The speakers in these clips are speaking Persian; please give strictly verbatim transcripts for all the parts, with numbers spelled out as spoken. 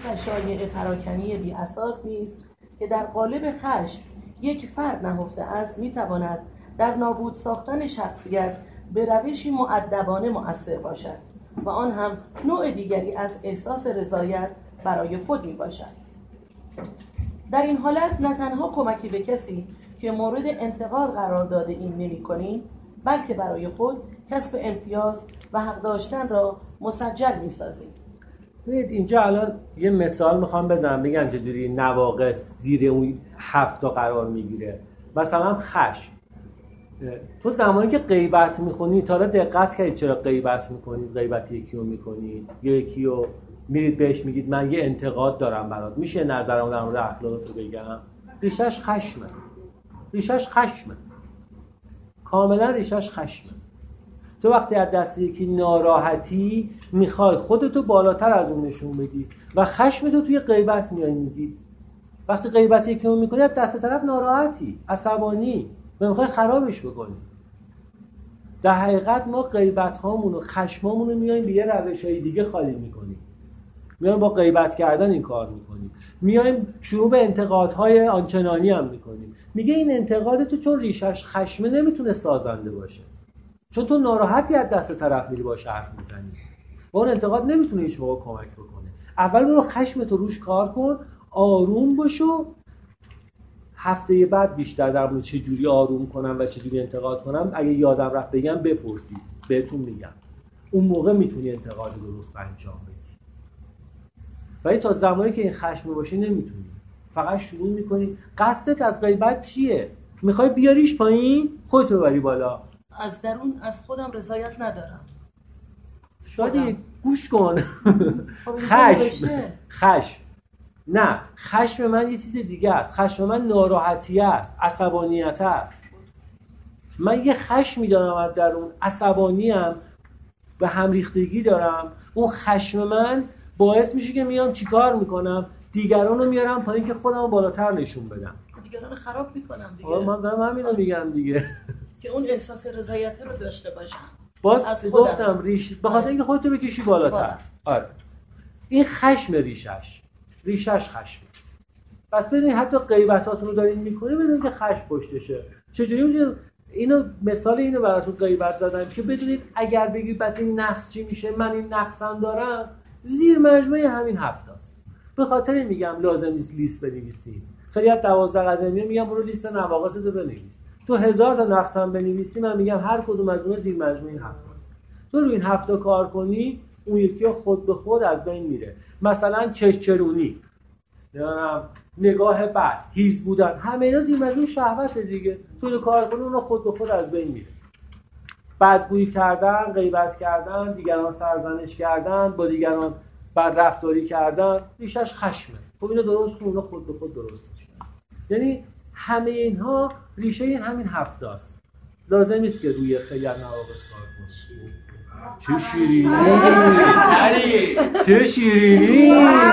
و شایعه پراکنی بی اساس نیز که در قالب خشم یک فرد نهفته است میتواند در نابود ساختن شخصیت به روشی مؤدبانه مؤثر باشد و آن هم نوع دیگری از احساس رضایت برای خود می باشد. در این حالت نه تنها کمکی به کسی که مورد انتقاد قرار داده این نمی کنیم، بلکه برای خود کسب امتیاز و حق داشتن را مسجل می سازیم. ببینید اینجا الان یه مثال میخوام بزنم بگم چجوری نواقص زیر اون هفتا قرار میگیره. مثلا خشم. تو زمانی که غیبت میکنی تا حالا دقت کردید چرا غیبت میکنید؟ غیبت یکی رو میکنید، یکی رو میرید بهش میگید من یه انتقاد دارم برات، میشه نظرم در مورد اخلاقت رو بگم؟ ریشش خشمه. ریشش خشمه. کاملا ریشش خشمه. تو وقتی از دست یکی ناراحتی میخوای خودتو بالاتر از اون نشون بدی و خشمتو توی غیبت میای میگی. وقتی غیبت یکی رو میکنی از دست طرف ناراحتی، عصبانی، و میخوای خرابش بکنی. در حقیقت ما غیبت هامون و خشم هامون رو میایم به یه روش های دیگه خالی میکنیم. میایم با غیبت کردن این کار میکنیم. میایم شروع به انتقادهای آنچنانی هم میکنیم. میگه این انتقاد تو چون ریشش خشمه نمیتونه سازنده باشه. چون تو ناراحتی از دست طرف میری باشه حرف میزنی. با اون انتقاد نمیتونه هیچ موقع کمک بکنه. اول برو خشمت رو روش کار کن، آروم باشو. هفته بعد بیشتر در مورد چه جوری آروم کنم و چه جوری انتقاد کنم اگه یادم رفت بگم بپرسید، بهتون میگم. اون موقع میتونی انتقاد درست انجام بدی. ولی تا زمانی که این خشم باشی نمیتونی. فقط شروع میکنی. قصدت از غیبت چیه؟ میخوای بیاریش پایین، خودت ببری بالا. از درون از خودم رضایت ندارم. شادی گوش کن. خشم خشم نه، خشم من یه چیز دیگه است. خشم من ناراحتی است، عصبانیت است. من یه خشمی دارم از درون، عصبانیم، به هم ریختگی دارم. اون خشم من باعث میشه که میام چیکار میکنم؟ دیگران رو میارم پایین که خودم بالاتر نشون بدم. دیگران رو خراب میکنم دیگه. آره من دارم همینو میگم دیگه. که اون احساس رضایت رو داشته باشم. باز گفتم ریش به خاطر اینکه خودتو بکشی بالاتر. آره. این خشم ریشش. ریشش خشم. پس ببینید حتی غیبتاتون رو دارین میکنید ببینید که خشم پشتشه. چجوری میدونید اینو مثال اینو براتون غیبت زدم که بدونید اگر بگید بس این نقص چی میشه، من این نقصم دارم، زیر مجموعه همین هفتاست. به خاطر میگم لازم نیست لیست بنویسید. خیلی از دوازده قدمی میگم برو لیست نواقصتو بنویس. تو هزار تا نقصم بنویسی من میگم هر کدوم از اونها زیر مجموعه این هفتاست. تو روی این هفته کار کنی اون یکی خود به خود از بین میره. مثلا چشچرونی، نگاه بد، هیز بودن، همه اینا زیر مجموعه شهوت دیگه. تو رو کار کنی اونها خود به خود از بین میره. بدگویی کردن، غیبت کردن، دیگران سرزنش کردن، با دیگران بد رفتاری کردن، ریشش خشمه. خب اینو درست کن اونها خود به خود درست میشن. یعنی همه اینها ریشه این همین هفته است. لازم نیست که روی خیلی از نواقص کار کنی. چه شیرینی چه شیرینی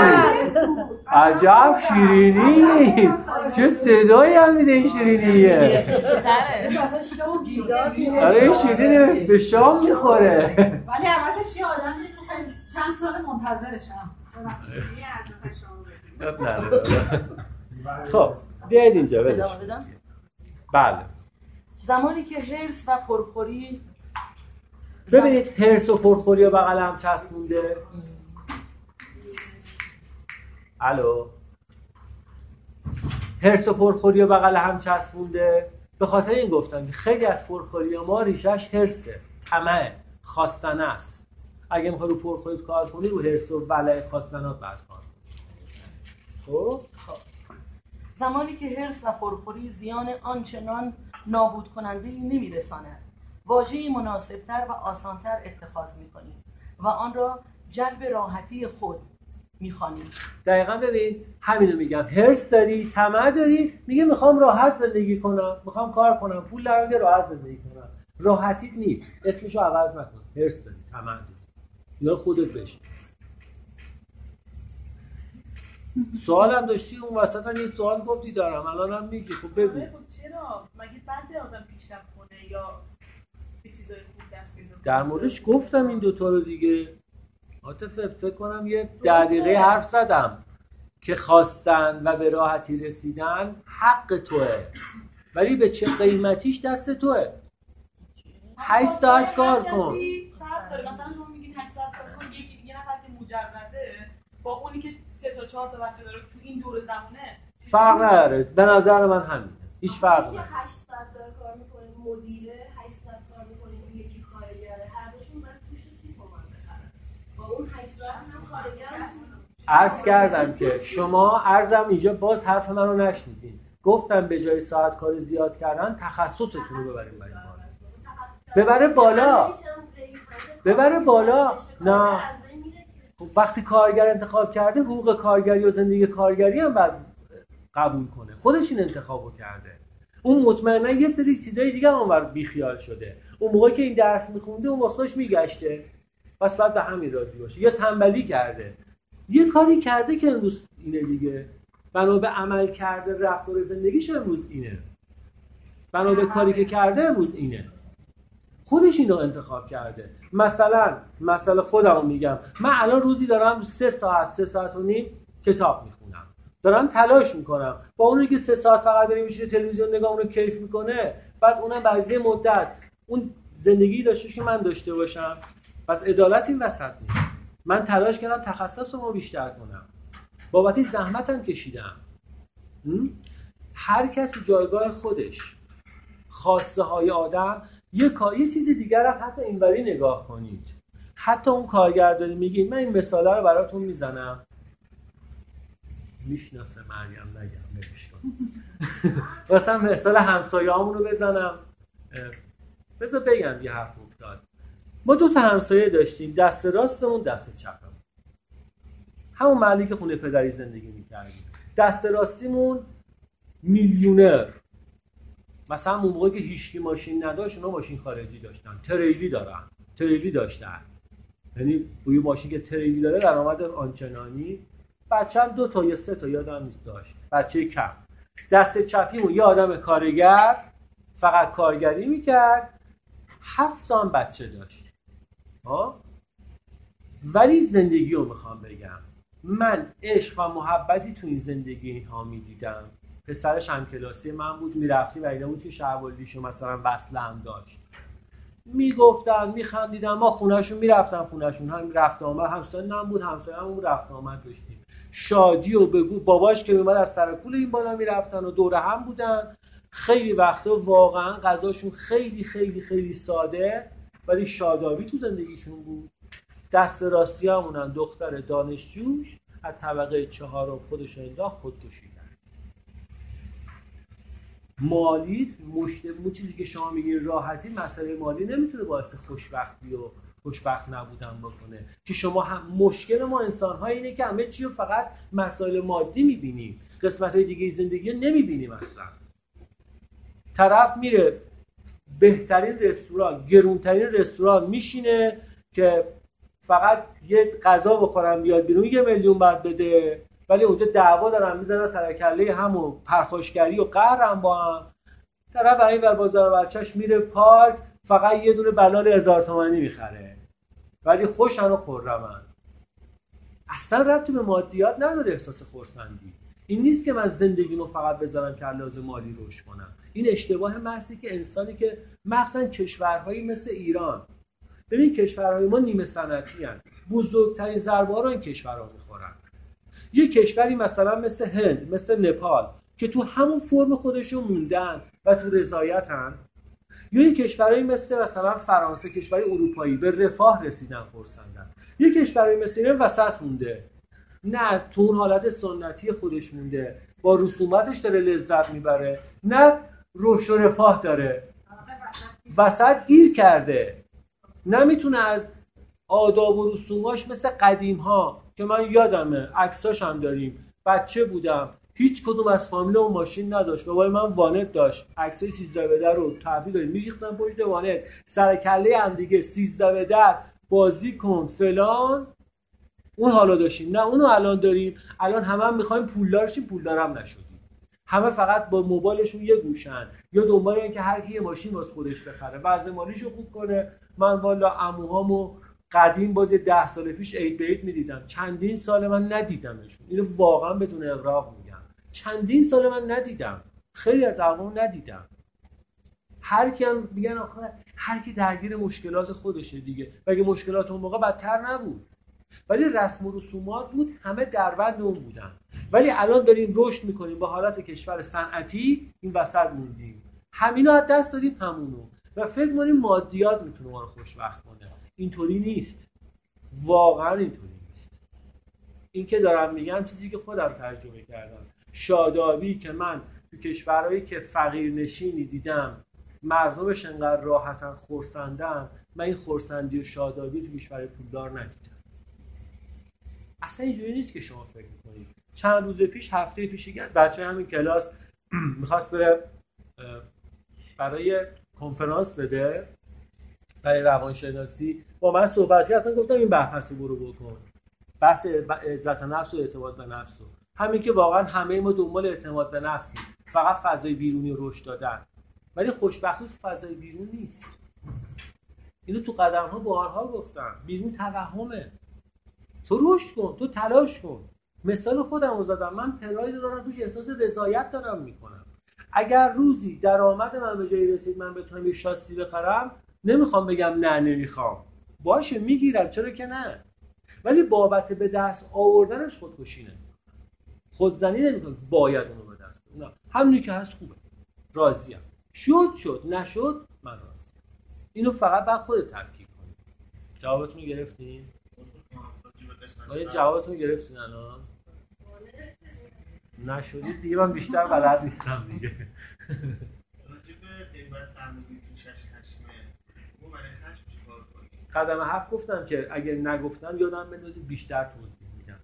عجب شیرینی، چه صدایی هم میده این شیرینیه. آره این شیرینی به شام میخوره. ولی البته شی آدم چند سال منتظرشم. خب بیاید اینجا بدش. بله. زمانی که حرص و پرخوری، ببینید حرص و پرخوری و بغل هم چسبونده. الو، حرص و پرخوری و بغل هم چسبونده. به خاطر این گفتم که خیلی از پرخوری ما ریشش حرصه، طمع، خواستنه است. اگه میخوای رو پرخوریت کار کنی رو حرص و ولع خواستنات باید کار کنی. خب زمانی که حرص و پرخوری زیان آنچنان نابود کننده نمیرساند، واژه‌ای مناسبتر و آسانتر اتخاذ می‌کنیم و آن را جلب راحتی خود می‌خوانیم. دقیقاً ببین همینو میگم. حرص داری، طمع داری، میگه میخوام راحت زندگی کنم، میخوام کار کنم، پول درم بیاره راحت زندگی کنم. راحتی نیست، اسمشو عوض نکن. حرص داری، طمع داری. یا خودت بشین. سوالم داشتی اون وسط هم یه سوال گفتی دارم الانم میگی. خب بگو. خب چرا؟ مگه بده آدم پیشرفت کنه یا به چیزای خوب دست بیاره؟ در موردش گفتم این دوتا رو دیگه. عاطفه فکر کنم یه دقیقه حرف زدم. که خواستن و به راحتی رسیدن حق توه، ولی به چه قیمتیش دست توه. هشت ساعت کار کن. فرق داره. مثلا شما میگین هشت ساعت کار کن، یکی دیگه نفر که مجرده با اونی که سه تا چهار تا بچه داره تو این دور زمانه فرق نداره. به نظر من همین. هیچ فرق نداره. هشت ساعت داره کار میکنه، مدیره هشت ساعت کار میکنه، اون یکی کارگره، هر دوشون باید توش سی تومن بخرن. با اون هشت ساعت هم کارگر عرض کردم که شما عرضم اینجا باز حرف من رو نشنیدین. گفتم به جای ساعت کار زیاد کردن تخصصتون رو ببریم بالا. ببره بالا. ببره بالا. نه. خب وقتی کارگر انتخاب کرده حقوق کارگری و زندگی کارگری هم باید قبول کنه. خودش این انتخابو کرده. اون مطمئنا یه سری چیزای دیگه هم اونور بیخیال شده. اون موقعی که این درس میخونده اون واسهش میگشته. پس باید به همین راضی باشه. یا تنبلی کرده. یه کاری کرده که امروز اینه دیگه. بنا به عمل کرده رفتار زندگیش امروز اینه. بنا به کاری که کرده امروز اینه. خودش اینو انتخاب کرده. مثلا مثلا خودمو میگم، من الان روزی دارم سه ساعت سه ساعت و نیم کتاب میخونم. دارم تلاش میکنم. با اونی که سه ساعت فقط داره میشینه تلویزیون نگاه اونو کیف میکنه، بعد اونم بعضی مدت اون زندگی داشته که من داشته باشم. پس عدالت این وسط نیست. من تلاش کردم تخصصمو بیشتر کنم. بابت زحمتم کشیدم. هر کس تو جایگاه خودش. خواسته های آدم یه کاری چیز دیگر هم حتی اینوری نگاه کنید. حتی اون کارگردانی میگه، من این مثاله رو براتون میزنم. میشناسه مریم نگم نمیش کنم. مثلا مثال همسایه‌هامون رو بزنم. بذار بگم یه حرف افتاد. ما دو تا همسایه داشتیم، دست راستمون دست چپمون. همون محلی که خونه پدری زندگی میکردیم. دست راستیمون میلیونر. مثلا اون موقعی که هیچکی ماشین نداشت، اونا ماشین خارجی داشتن، تریلی دارن، تریلی داشتن. یعنی روی ماشین که تریلی داره درآمد آنچنانی. بچه‌م دو تا یا سه تا یادم نیست داشت. بچه کم. دست چپیمون یه آدم کارگر، فقط کارگری میکرد، هفت تا بچه داشت. ها؟ ولی زندگی رو میخوام بگم. من عشق و محبتی تو این زندگی ها میدیدم. پسرش هم کلاسی من بود، میرفتی و اینا بود که شهوالدیشو مثلا وصله هم داشت. میگفتن، میخندیدن، ما خونهشون میرفتم، خونهشون هم رفت آمد، همسایه هم بود، همسایه هم رفت آمد داشتیم. شادی و بگو باباش که میمد از سر کول این بالا میرفتن و دوره هم بودن. خیلی وقتا واقعا غذاشون خیلی خیلی خیلی ساده ولی شادابی تو زندگیشون بود. دست راستی همونن دختر دانشجوش از طبقه چهارم خودش انداخت خودکشی کرد. مالی مشت چیزی که شما میگین راحتی، مسئله مالی نمیتونه باعث خوشبختی و خوشبخت نبودن بکنه. که شما هم مشکل ما انسان‌ها اینه که همه چی رو فقط مسائل مادی میبینیم، قسمت‌های دیگه زندگی رو نمیبینیم. اصلا طرف میره بهترین رستوران، گرونترین رستوران میشینه که فقط یه غذا بخورم بیاد بیرون یه میلیون بعد بده، ولی اونجا دعوا دارن میزنن سر کله هم و پرخاشگری و قهرم با هم. طرف این ور بازار بچه‌ش میره پارک، فقط یه دونه بلال هزار تومانی میخره ولی خوشن و خرمن. اصلا ربطی به مادیات نداره. احساس خرسندی این نیست که من زندگیمو فقط بذارم که لازم مالی روش کنم. این اشتباه محضی که انسانی که مخصوصا کشورهایی مثل ایران، ببین کشورهای ما نیمه صنعتی ان، بزرگترین ضربه ها رو این کشورها میخورن. یه کشوری مثلا مثل هند، مثل نپال که تو همون فرم خودشون موندن و تو رضایتن، یا یه کشورهایی مثل مثلا فرانسه، کشوری اروپایی به رفاه رسیدن خرسندن. یه کشوری مثل ایران وسط مونده، نه تو اون حالت سنتی خودش مونده، با رسوماتش داره لذت میبره، نه رشد و رفاه داره، وسط گیر کرده، نمیتونه از آداب و رسوماش مثل قدیم ها که من یادمه عکساش هم داریم، بچه بودم هیچ کدوم از فامیل اون ماشین نداشت، بابای من وانت داشت، عکسای سیزده به در رو تحویل داریم میریختن پشت وانت، سر کله هم دیگه سیزده به در بازی کن فلان. اون حالا داشتیم، نه اونو الان داریم. الان همه هم میخوایم پولدار شیم، پولدار هم نشدیم. همه فقط با موبایلشون یه گوشن یا دنبال این که هر کی یه ماشین واسه خودش بخره، وضع مالیشو خوب کنه. من والا عموهامو قدیم باز ده سال پیش عید به عید میدیدم، چندین سال من ندیدمشون. اینو واقعا بدون اغراق میگم، چندین سال من ندیدم، خیلی از اقوام ندیدم. هر کی هم میگن آخه هر کی درگیر مشکلات خودشه دیگه، مگه مشکلات اون موقع بدتر نبود؟ ولی رسم و رسومات بود، همه دربند اون بودن. ولی الان داریم رشد میکنیم با حالت کشور صنعتی، این وسط موندیم، همینو از دست دادیم همونو و فکر می‌کنیم مادیات میتونه ما رو خوشبخت کنه. اینطوری نیست، واقعا اینطوری نیست. این که دارم میگم چیزی که خودم تجربه کردم، شادابی که من تو کشورهایی که فقیر نشینی دیدم مردمش انقدر راحتن خرسندن، من این خرسندی و شادابی تو کشور پولدار ندیدم. اصلا اینجوری نیست که شما فکر میکنید. چند روز پیش، هفته پیش یک بچه همین کلاس میخواست بره برای کنفرانس بده برای روانشناسی، با من صحبت کرد. اصلا گفتم این بحث رو برو بکن، بحث عزت نفس و اعتماد به نفس رو. همین که واقعا همه ما دنبال اعتماد به نفسیم، فقط فضای بیرونی رو رشد دادن، ولی خوشبختی تو فضای بیرون نیست. اینو تو قدم ها بارها گفتم، بیرون توهمه. تو رشد کن، تو تلاش کن. مثال خودم رو زدم، من پراید دارم توش احساس رضایت دارم میکنم. اگر روزی درآمد من به جایی رسید من بتونم یه شاسی بخرم، نمیخوام بگم نه نمیخوام، باشه میگیرم، چرا که نه، ولی بابت به دست آوردنش خودکشی نمیکنم، خودزنی نمیکنم، باید اونو به دست نه، همونی که هست خوبه، راضیم، شد شد نشد من راضیم. اینو فقط بعد خودت تفکیک کنی. جوابتون رو گرفتین؟ آیا جوابتون رو گرفتین الان؟ نشدید دیگه، من بیشتر بلد نیستم دیگه. قدم هفت گفتم که اگه نگفتم یادم بندازید بیشتر توضیح میدم.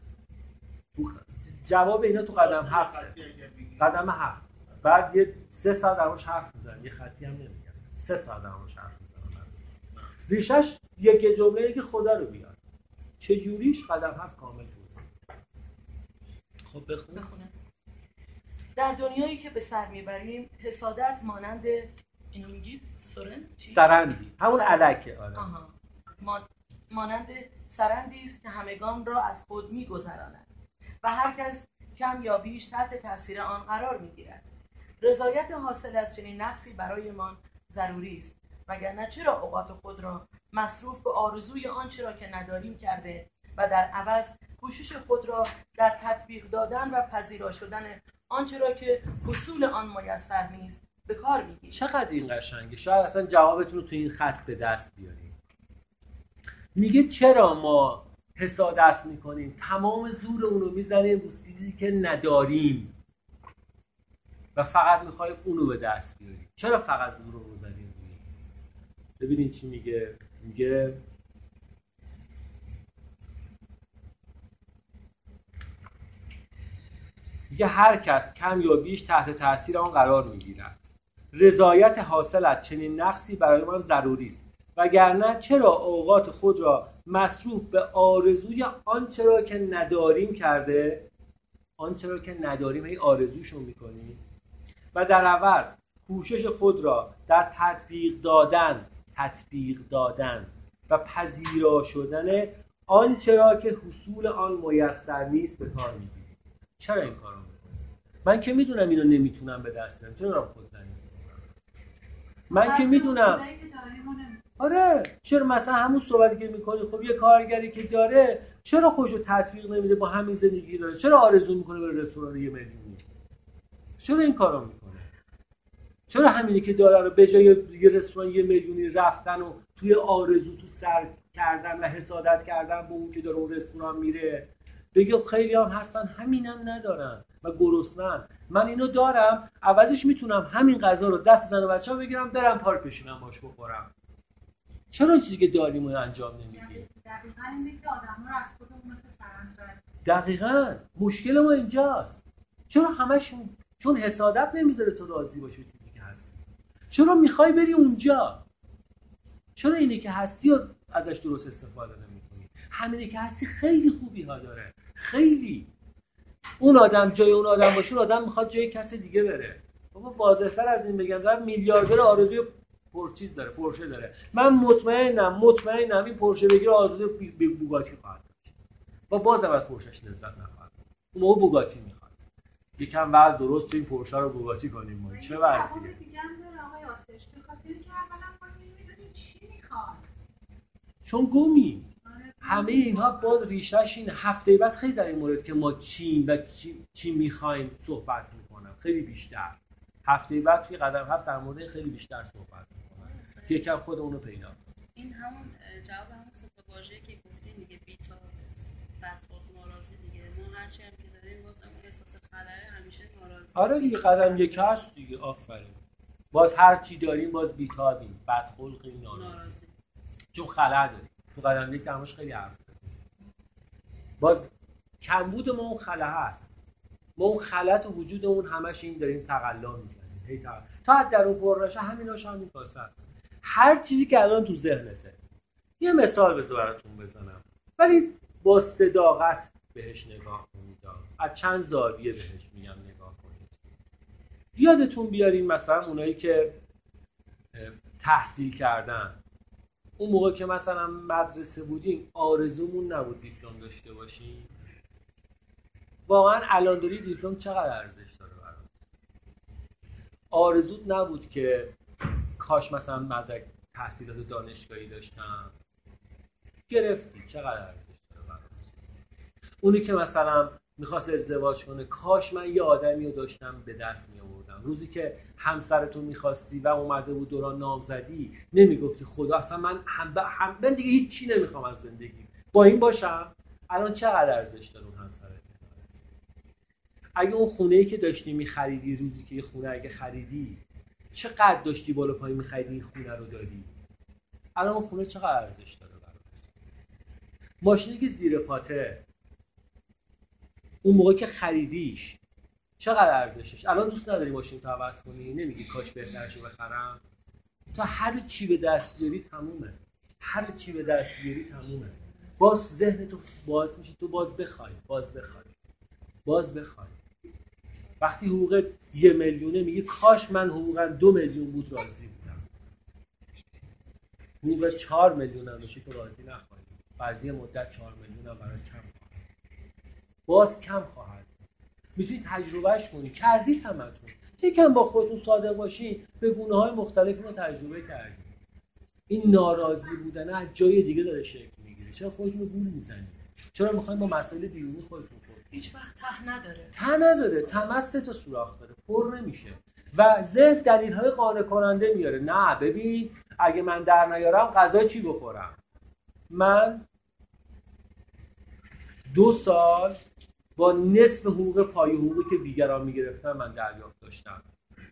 جواب اینا تو قدم هفت. قدم هفت. بعد یه سه ساعت درموش حرف میزنم، یه خطی هم نمیگم، سه ساعت درموش حرف میزنم. ریشش یک جمله که خدا رو بیار. چجوریش؟ قدم هفت کامل توضیح. خب بخون. بخونه. در دنیایی که به سر میبریم حسادت مانند اینو میگید سرند چی؟ سرندی، همون سرند. الکه. آره. آها. ما... مانند سرندی است که همگان را از خود میگذراند و هر کس کم یا بیش تحت تاثیر آن قرار میگیرد. رضایت حاصل از چنین نقصی برایمان ضروری است، وگرنه چرا اوقات خود را مصروف به آرزوی آنچه را که نداریم کرده و در عوض کوشش خود را در تطبیق دادن و پذیرا شدن آنچه را که حصول آن میسر نیست به کار میگیریم. چقدر این قشنگه. شاید اصلا جوابتون رو تو این خط به دست بیاریم. میگه چرا ما حسادت میکنیم، تمام زورمون رو میزنیم رو چیزی که نداریم و فقط میخوایم اونو به دست بیاریم. چرا فقط زورمون رو زدیم روی؟ ببینید چی میگه. میگه میگه هر کس کم یا بیش تحت تاثیر آن قرار میگیرد. رضایت حاصل از چنین نقصی برای من ضروری است، وگرنه چرا اوقات خود را مصروف به آرزوی آنچه را که نداریم کرده، آنچه را که نداریم هی آرزوشو میکنیم و در عوض کوشش خود را در تطبیق دادن تطبیق دادن و پذیرا شدن آنچه را که حصول آن میسر نیست به کار میگیریم. چرا این کارو میکنیم؟ من که میدونم اینو نمیتونم به دست بیارم، چرا دارم خودزنی میکنم؟ من که میدونم. آره، چرا مثلا همون صحبتی که میکنی، خب یه کارگری که داره چرا خودشو تطبیق نمیده با همین زندگی داره، چرا آرزو میکنه بره رستوران یه میلیونی؟ چرا این کارو میکنه؟ چرا همینی که داره رو به جای یه رستوران یه میلیونی رفتن و توی آرزو تو سر کردن و حسادت کردن به اون که داره اون رستوران میره، بگه خیلی هم هستن همینم ندارن و گرسنن، من اینو دارم عوضش میتونم همین غذا رو دست زن و بچه‌ها بگیرم برم پارک بشینم باش بخورم. چرا چیزی که داریم رو انجام نمیدیم؟ دقیقاً اینه که آدم‌ها رو از خودمون مثل سرند شاید. دقیقاً مشکل ما اینجاست. چرا همشون چون حسادت نمیذاره تو راضی باشی به چیزی که هستی. چرا میخوای بری اونجا؟ چرا اینی که هستی رو ازش درست استفاده نمی‌کنی؟ همینی که هستی خیلی خوبی ها داره، خیلی. اون آدم جای اون آدم باشه، اون آدم میخواد جای کس دیگه بره. بابا واضح‌تر از این بگم، دارم میلیاردر آرزوی پر چیز داره، پورشه داره. من مطمئنم مطمئنم این پورشه بگیره آزاده به بوگاتی خواهد داشت و بازم از پورشش لذت نخواهد. اون موقع بوگاتی میخواد. یکم وضع درست تو این پورشه رو بوگاتی کنیم ما. چه وضعیه؟ دیگه هم داره آقای آسش به خاطر که اولا ما نمیدونیم چی میخواد. چون گمی همه اینها باز ریشش این. هفته بعد خیلی در این مورد که ما چی و چی, چی میخوایم صحبت میکنم، خیلی بیشتر هفته بعد توی قدم هفت در مورد خیلی بیشتر صحبت میکنم که یکم خودمون رو پیدا کنیم. این همون جواب همون سه تا واژه‌ای که گفتین دیگه، بی‌تا، بدخلق، ناراضی دیگه. ما هر چی هم که داریم باز اون احساس خلأ همیشه ناراضی. آره دیگه قدم یک هست دیگه. آفرین. باز هر چی داریم باز بی‌تابیم، بدخلقیم، ناراضی. چون خلأ داریم. تو قدم یک درماش خیلی حرف زدیم. باز کمبود ما اون خلأ هست. ما اون خلأ تو وجودمون همش این داریم تقلا میزنیم. هی تقلا. تا در اون پر نشه همیناش همین کاسه است. هر چیزی که الان تو ذهنته. یه مثال بذار براتون بزنم. ولی با صداقت بهش نگاه کنید. از چند زاویه بهش میگم نگاه کنید. یادتون بیارین مثلا اونایی که تحصیل کردن، اون موقع که مثلا مدرسه بودیم آرزومون نبود دیپلم داشته باشیم. واقعا الان داری دیپلم چقدر ارزش داره برات؟ آرزوت نبود که کاش مثلا مدرک تحصیلات دانشگاهی داشتم. گرفتی، چقدر ارزش داره برات؟ اونی که مثلا میخواست ازدواج کنه، کاش من یه آدمی رو داشتم به دست می آوردم. روزی که همسرتون میخواستی و اومده بود دوران نامزدی، نمیگفتی خدا اصلا من هم, هم من دیگه هیچ چی نمیخوام از زندگی، با این باشم. الان چقدر ارزش داره اون همسرت؟ اگه اون خونه‌ای که داشتی میخریدی، روزی که یه خونه اگه خریدی، چقدر داشتی بالا پایین میخریدی این خونه رو دادی، الان اون خونه چقدر ارزش داره برات؟ ماشینی که زیر پاته اون موقع که خریدیش چقدر ارزشش؟ الان دوست نداری ماشین تو عوض کنی؟ نمیگی کاش بهترشو بخرم؟ تا هر چی به دست بیاری تمومه. هر چی به دست بیاری تمومه. باز ذهن تو باز میشه، تو باز بخوای باز بخوای باز بخوای. وقتی حقوقت یه میلیونه میگی کاش من حقوقم دو میلیون بود راضی بودم. حقوق چهار میلیون هم بشه تو راضی نخواهی. بعضی مدت چهار میلیون هم برات کم خواهد. باز کم خواهد. میتونی تجربهش کنی. کردید همتون. یکم با خودتون صادق باشی، به گونه‌های مختلفی ما تجربه کردیم. این ناراضی بودن از جای دیگه داره شکل میگیره. چرا خودتون رو گول میزنید؟ چرا میخواین با مسائل بیرونی خودتون هیچ وقت ته نداره. ته نداره. تمس تا سوراخ داره. پر نمیشه. و ذهن دلیل‌های قانع کننده میاره. نه ببین اگه من در نیارم غذا چی بخورم؟ من دو سال با نصف حقوق پای حقوقی که دیگران میگرفتن من دریافت داشتم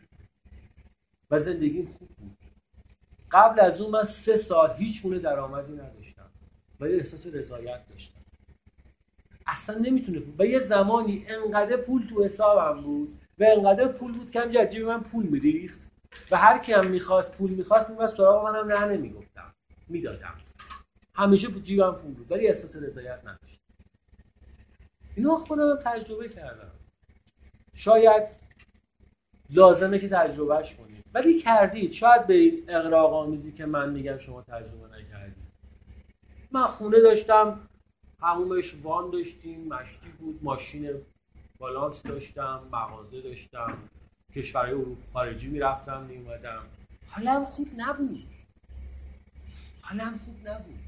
و زندگیم خوب بود. قبل از اون من سه سال هیچ گونه درآمدی نداشتم ولی احساس رضایت داشتم. اصلا نمیتونه بود. و یه زمانی انقدر پول تو حسابم بود و انقدر پول بود که همینجا جیب من پول میریخت و هر کی هم میخواست پول میخواست میومد سراغ منم نه نمیگفتم، میدادم. همیشه بود جیبم پول بود ولی احساس رضایت نداشتم. اینو خودم تجربه کردم. شاید لازمه که تجربهش کنید ولی کردید. شاید به این اغراق‌آمیزی که من میگم شما تجربه نکردید. من خونه داشتم، همومش وان داشتیم، مشتی بود، ماشین بالانس داشتم، مغازه داشتم، کشورهای اروپا خارجی میرفتم میومدم. حالم خوب نبود. حالم خوب نبود.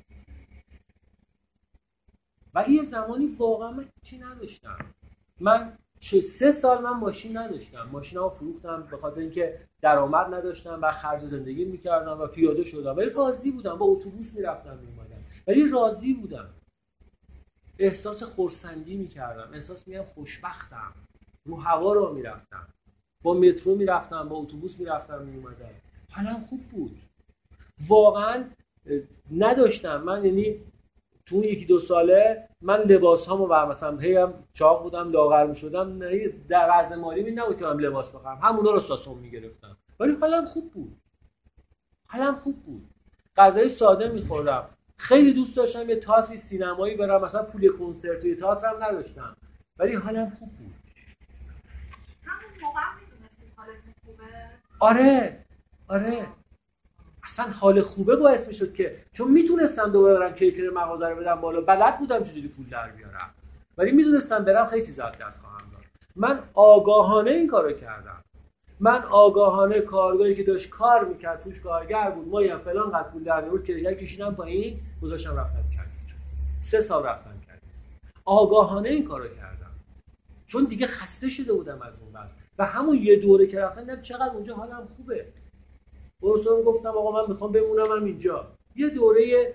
ولی یه زمانی واقعا من چی نداشتم. من چه سه سال من ماشین نداشتم. ماشینمو فروختم به خاطر اینکه درآمد نداشتم و خرج زندگی میکردم و پیاده شدم ولی راضی بودم. با اتوبوس میرفتم میومدم ولی راضی بودم. احساس خرسندی میکردم. احساس میگم خوشبختم. رو هوا رو میرفتم. با مترو میرفتم، با اتوبوس میرفتم میومدم. حالم خوب بود. واقعا نداشتم. من یعنی تو اون یکی دو ساله من لباس هامو برمسم هی هم چاق بودم لاغر میشدم در وضع مالی می نبود که من لباس بخرم همونا رو ساسون میگرفتم ولی حالم خوب بود. حالم خوب بود. غذای ساده میخوردم. خیلی دوست داشتم یه تئاتر سینمایی برم، مثلا پول کنسرت یه تئاترم نداشتم ولی حالم خوب بود. همون موقع میدونستی حالت خوبه؟ آره آره اصلا حال خوبه باعث میشد که چون میتونستم دوباره برم کیکر مغازه رو بدم بالا، بلد بودم چجوری پول در بیارم، ولی میدونستم برم خیلی چیزا از دست خواهم داد. من آگاهانه این کارو کردم. من آگاهانه کارگاهی که داشت کار میکرد توش کارگر بود، ما یا فلان قد پول در میورد که دیگه کشیدم پایین، گذاشتم رفتم کردم. سه سال رفتم کردم. آگاهانه این کارو کردم. چون دیگه خسته شده بودم از اون وضع و همون یه دوره که رفتم دیدم چقدر اونجا حالم خوبه. اصلا گفتم آقا من میخوام بمونم هم اینجا. یه دوره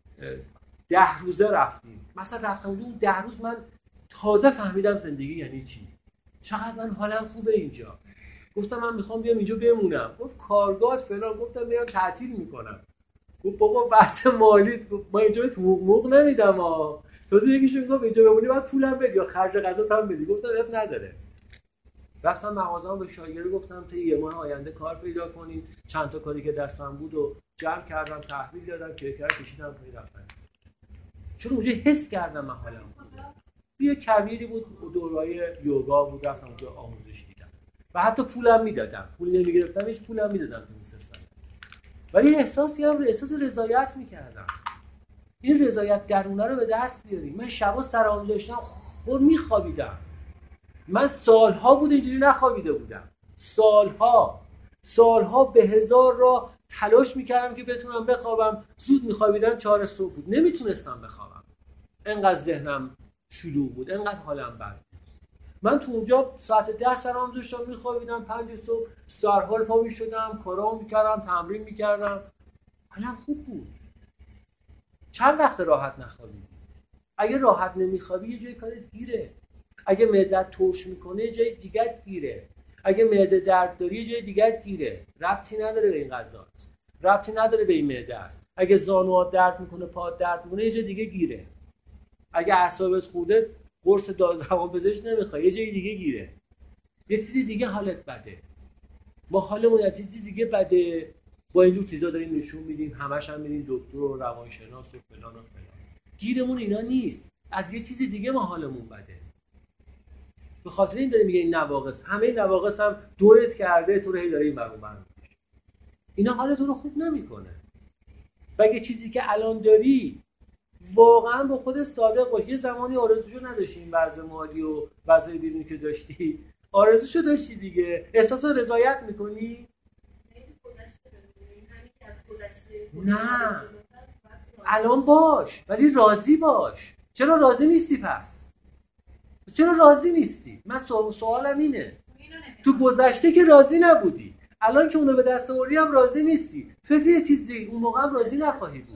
ده روزه رفتیم. مثلا رفتم اونجا اون ده روز من تازه فهمیدم زندگی یعنی چی. چقدر من حالم خوبه اینجا. گفتم من میخوام بیام اینجا بمونم. گفت کارگاه فلان. گفتم میام تعطیل میکنم. گفت بابا بحث مالیت. گفت ما اینجا بهت حقوق نمیدم ها. تازه یکیشون گفت اینجا بمونی بعد پولم بدی یا خرج غذات هم بدی. گفتم اب نداره. رفتم مغازه‌ام به شاگرد گفتم تا یه ماه آینده کار پیدا کنین. چند تا کاری که دستم بود و جمع کردم، تحویل دادم، کیکر کشیدم پای رفتم. چون اونجا حس کردم من حالم خوبه. یه کویری بود، دوره‌های یوگا بود، رفتم اونجا آموزش دیدم. و حتی پولم میدادم. پول نمیگرفتم، هیچ پولم میدادم تو این سه سال. ولی احساسی هم احساس رضایت میکردم. این رضایت درونه رو به دست بیاریم. من شبا سرام داشتم خود میخوابیدم. من سالها بود اینجوری نخوابیده بودم. سالها سالها به هزار راه تلاش میکردم که بتونم بخوابم. زود میخوابیدم، چهار صبح بود نمیتونستم بخوابم. انقدر ذهنم شلوغ بود، انقدر حالم بد بود. من تو اونجا ساعت ده سرام داشتم میخوابیدم، پنج صبح سرحال پا میشدم، کارام میکردم، تمرین میکردم، حالم خوب بود. چند وقت راحت نخوابیدی؟ اگه راحت نمیخوابی یه جای کارت گیره. اگه معدت ترش میکنه یه جای دیگه گیره. اگه معده درد داری یه جای دیگه گیره. ربطی نداره به این غذات، ربطی نداره به این معدت. اگه زانوات درد میکنه، پات درد میکنه، یه جای دیگه گیره. اگه اعصابت خورده قرص روانپزشک نمیخوای، یه جای دیگه گیره. یه چیزی دیگه حالت بده. ما حالمون یه چیزی دیگه بده. با اینجور چیزا داریم نشون میدیم، همش هم میریم دکتر و روانشناس و فلان و فلان. گیرمون اینا نیست. از یه چیزی دیگه ما حالمون بده. به خاطر این داریم میگه این نواقص، همه این نواقص هم دورت کرده، تو رو هی داره این برون برون. اینا حالت رو خوب نمیکنه. و یه چیزی که الان داری واقعا با خودت صادق باش. یه زمانی آرزوشو نداشتی این وضع مالی و وضع بیرونی که داشتی، آرزوشو داشتی دیگه، احساس رضایت میکنی؟ نه الان باش، ولی راضی باش. چرا راضی نیستی پس؟ چرا راضی نیستی؟ من سوالم اینه. تو گذشته که راضی نبودی، الان که اونو به دست آوردی هم راضی نیستی. فکر یه چیزی اون موقع هم راضی نخواهی بود.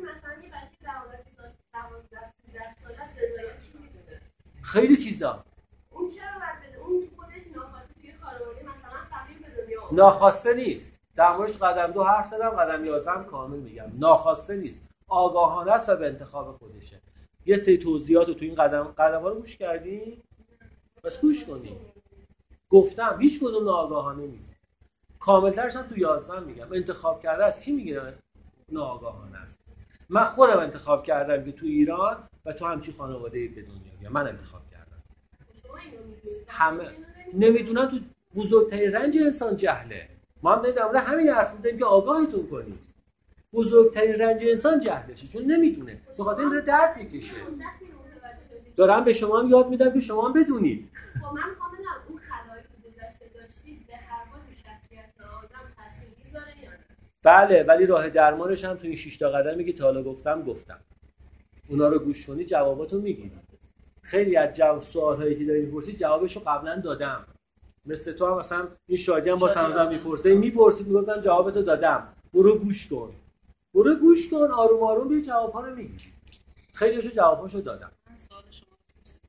خیلی چیزا. اون چرا باید بده؟ اون خودش ناخواسته توی خانواده مثلا فقیر به دنیا اومد. ناخواسته نیست. در موردش قدم دو حرف زدم، قدم یازده کامل میگم. ناخواسته نیست. آگاهانه است و به انتخاب خودشه. یه سری توضیحات رو تو این قدم قدم‌ها رو گوش کردی؟ بس گوش کنی. گفتم هیچ کدوم ناآگاهانه نیست. کامل‌ترش هم تو یازده میگم. انتخاب کرده است. کی میگه ناآگاهانه است؟ من خودم انتخاب کردم که تو ایران و تو همچین خانواده‌ای به دنیا بیام. من انتخاب کردم. همه نمیدونن. تو بزرگترین رنج انسان جهله. ما هم داریم در همین حرف میزنیم که آگاهتون کنیم. بزرگترین رنج انسان جهلشه، چون نمیدونه. به خاطر این داره درد میکشه. دارم به شما هم یاد میدم که شما هم بدونید. خب من کاملا اون خلایی که گذشته داشتید به هر حال شخصیت آدم تاثیر میذاره یا نه؟ بله، ولی راه درمانش هم تو این شش تا قدمی که تا حالا گفتم گفتم. اونا رو گوش کنی جواباتو میگیری. خیلی از جواب سوالایی که داری میپرسی جوابشو قبلا دادم. مثل تو هم مثلا این شادی هم با سمزم میپرسه میپرسید میگفتم جوابتو دادم. برو گوش کن. برو گوش کن، آروم آروم بیا جوابا رو میگیری. خیلیشو جواباشو دادم. من سوال شما رو پرسیدم.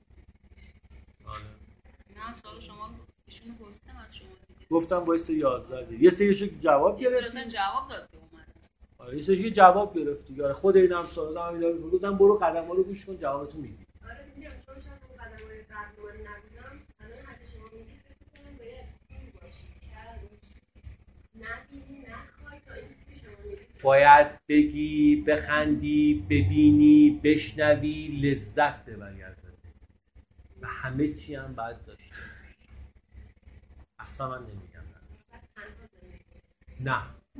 آره. من سوال شما رو ایشونو پرسیدم از شما دیگه. گفتم وایس یازده دیگه. یه سریشو جواب یه گرفتی. سری جواب داد که اومد. آره یه سریشو جواب گرفتی. آره خود اینم سوال هم میدادم. گفتم برو قدم‌ها رو گوش کن جوابتو میگیری. آره میگم چون شاید اون قدم‌های قبلی نبودم. الان حتی شما میگید فکر کنم باید این باشی کرد نبینی نخوای تا این چیزی شما میگید باید بگی، بخندی، ببینی، بشنوی، لذت ببری از زندگی. و همه چی هم باید داشته باشی. اصلا من نمیگم نه. نه.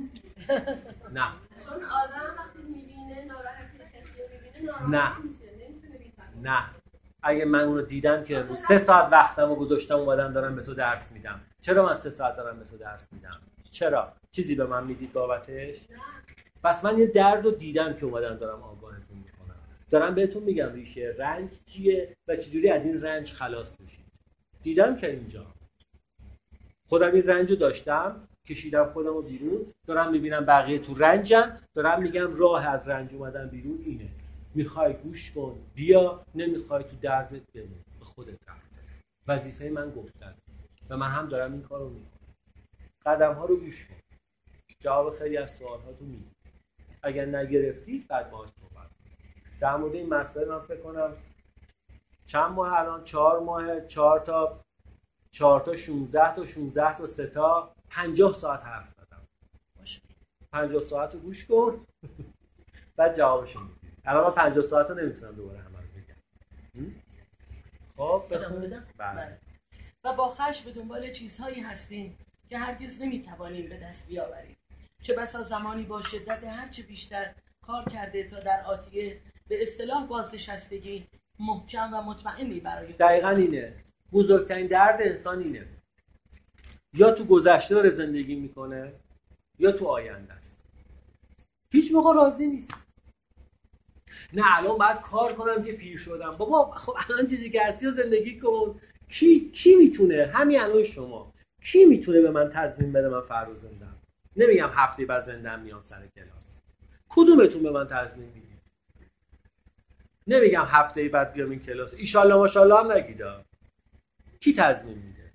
نه چون آدم وقتی میبینه ناراحتی کسی رو میبینه نه. ناراحت میشه، نمیتونه بی‌تفاوت. نه اگه من اونو دیدم که امروز سه ساعت وقتمو گذاشتم اومدم دارم به تو درس میدم، چرا من سه ساعت دارم به تو درس میدم؟ چرا؟ چیزی به من میدید بابتش؟ پس من یه درد رو دیدم که اومدم دارم آگاهتون میکنم، دارم بهتون میگم ریشه رنج چیه و چجوری از این رنج خلاص بشید. دیدم که اینجا خودم این رنج رو داشتم، کشیدم خودم رو بیرون، دارم میبینم بقیه تو رنجن، دارم میگم راه از رنج اومدن بیرون اینه. میخوای گوش کن بیا، نمیخوای تو دردت بمون، به خودت رفت. وظیفه من گفتن و من هم دارم این کارو میکنم. قدم ها رو گوش کن، جواب خیلی از سوال ها تو میدی، اگر نگرفتی بعد باهاش صحبت. در مورد این مسائل من فکر کنم چند ماه الان چهار ماه چهار تا چهار تا شانزده تا شانزده تا سه تا پنجاه ساعت حرف زدم. پنجاه ساعت رو گوش کن بعد جوابشو میدی. الان من پنجاه ساعت رو نمیتونم دوباره همه رو بگم. خب بخون. بله. و با خشم به دنبال چیزهایی هستیم که هرگز نمیتوانیم به دست بیاوریم. چه بسا زمانی با شدت هرچه بیشتر کار کرده تا در آتیه به اصطلاح بازنشستگی محکم و مطمئنی برای خود. دقیقاً اینه. بزرگترین درد انسان اینه. یا تو گذشته داره زندگی میکنه یا تو آینده است. هیچ موقع راضی نیست. نه الان باید کار کنم که پیر شدم. بابا خب الان چیزی که هستی رو زندگی کن. کی کی میتونه؟ همین الان شما. کی میتونه به من تضمین بده من فردا زندم؟ نمیگم هفته بعد زندم میام سر کلاس. کدومتون به من تضمین میدید؟ نمیگم هفته بعد بیام این کلاس. ان شاء الله ماشاءالله هم نگیدا. کی تضمین میده؟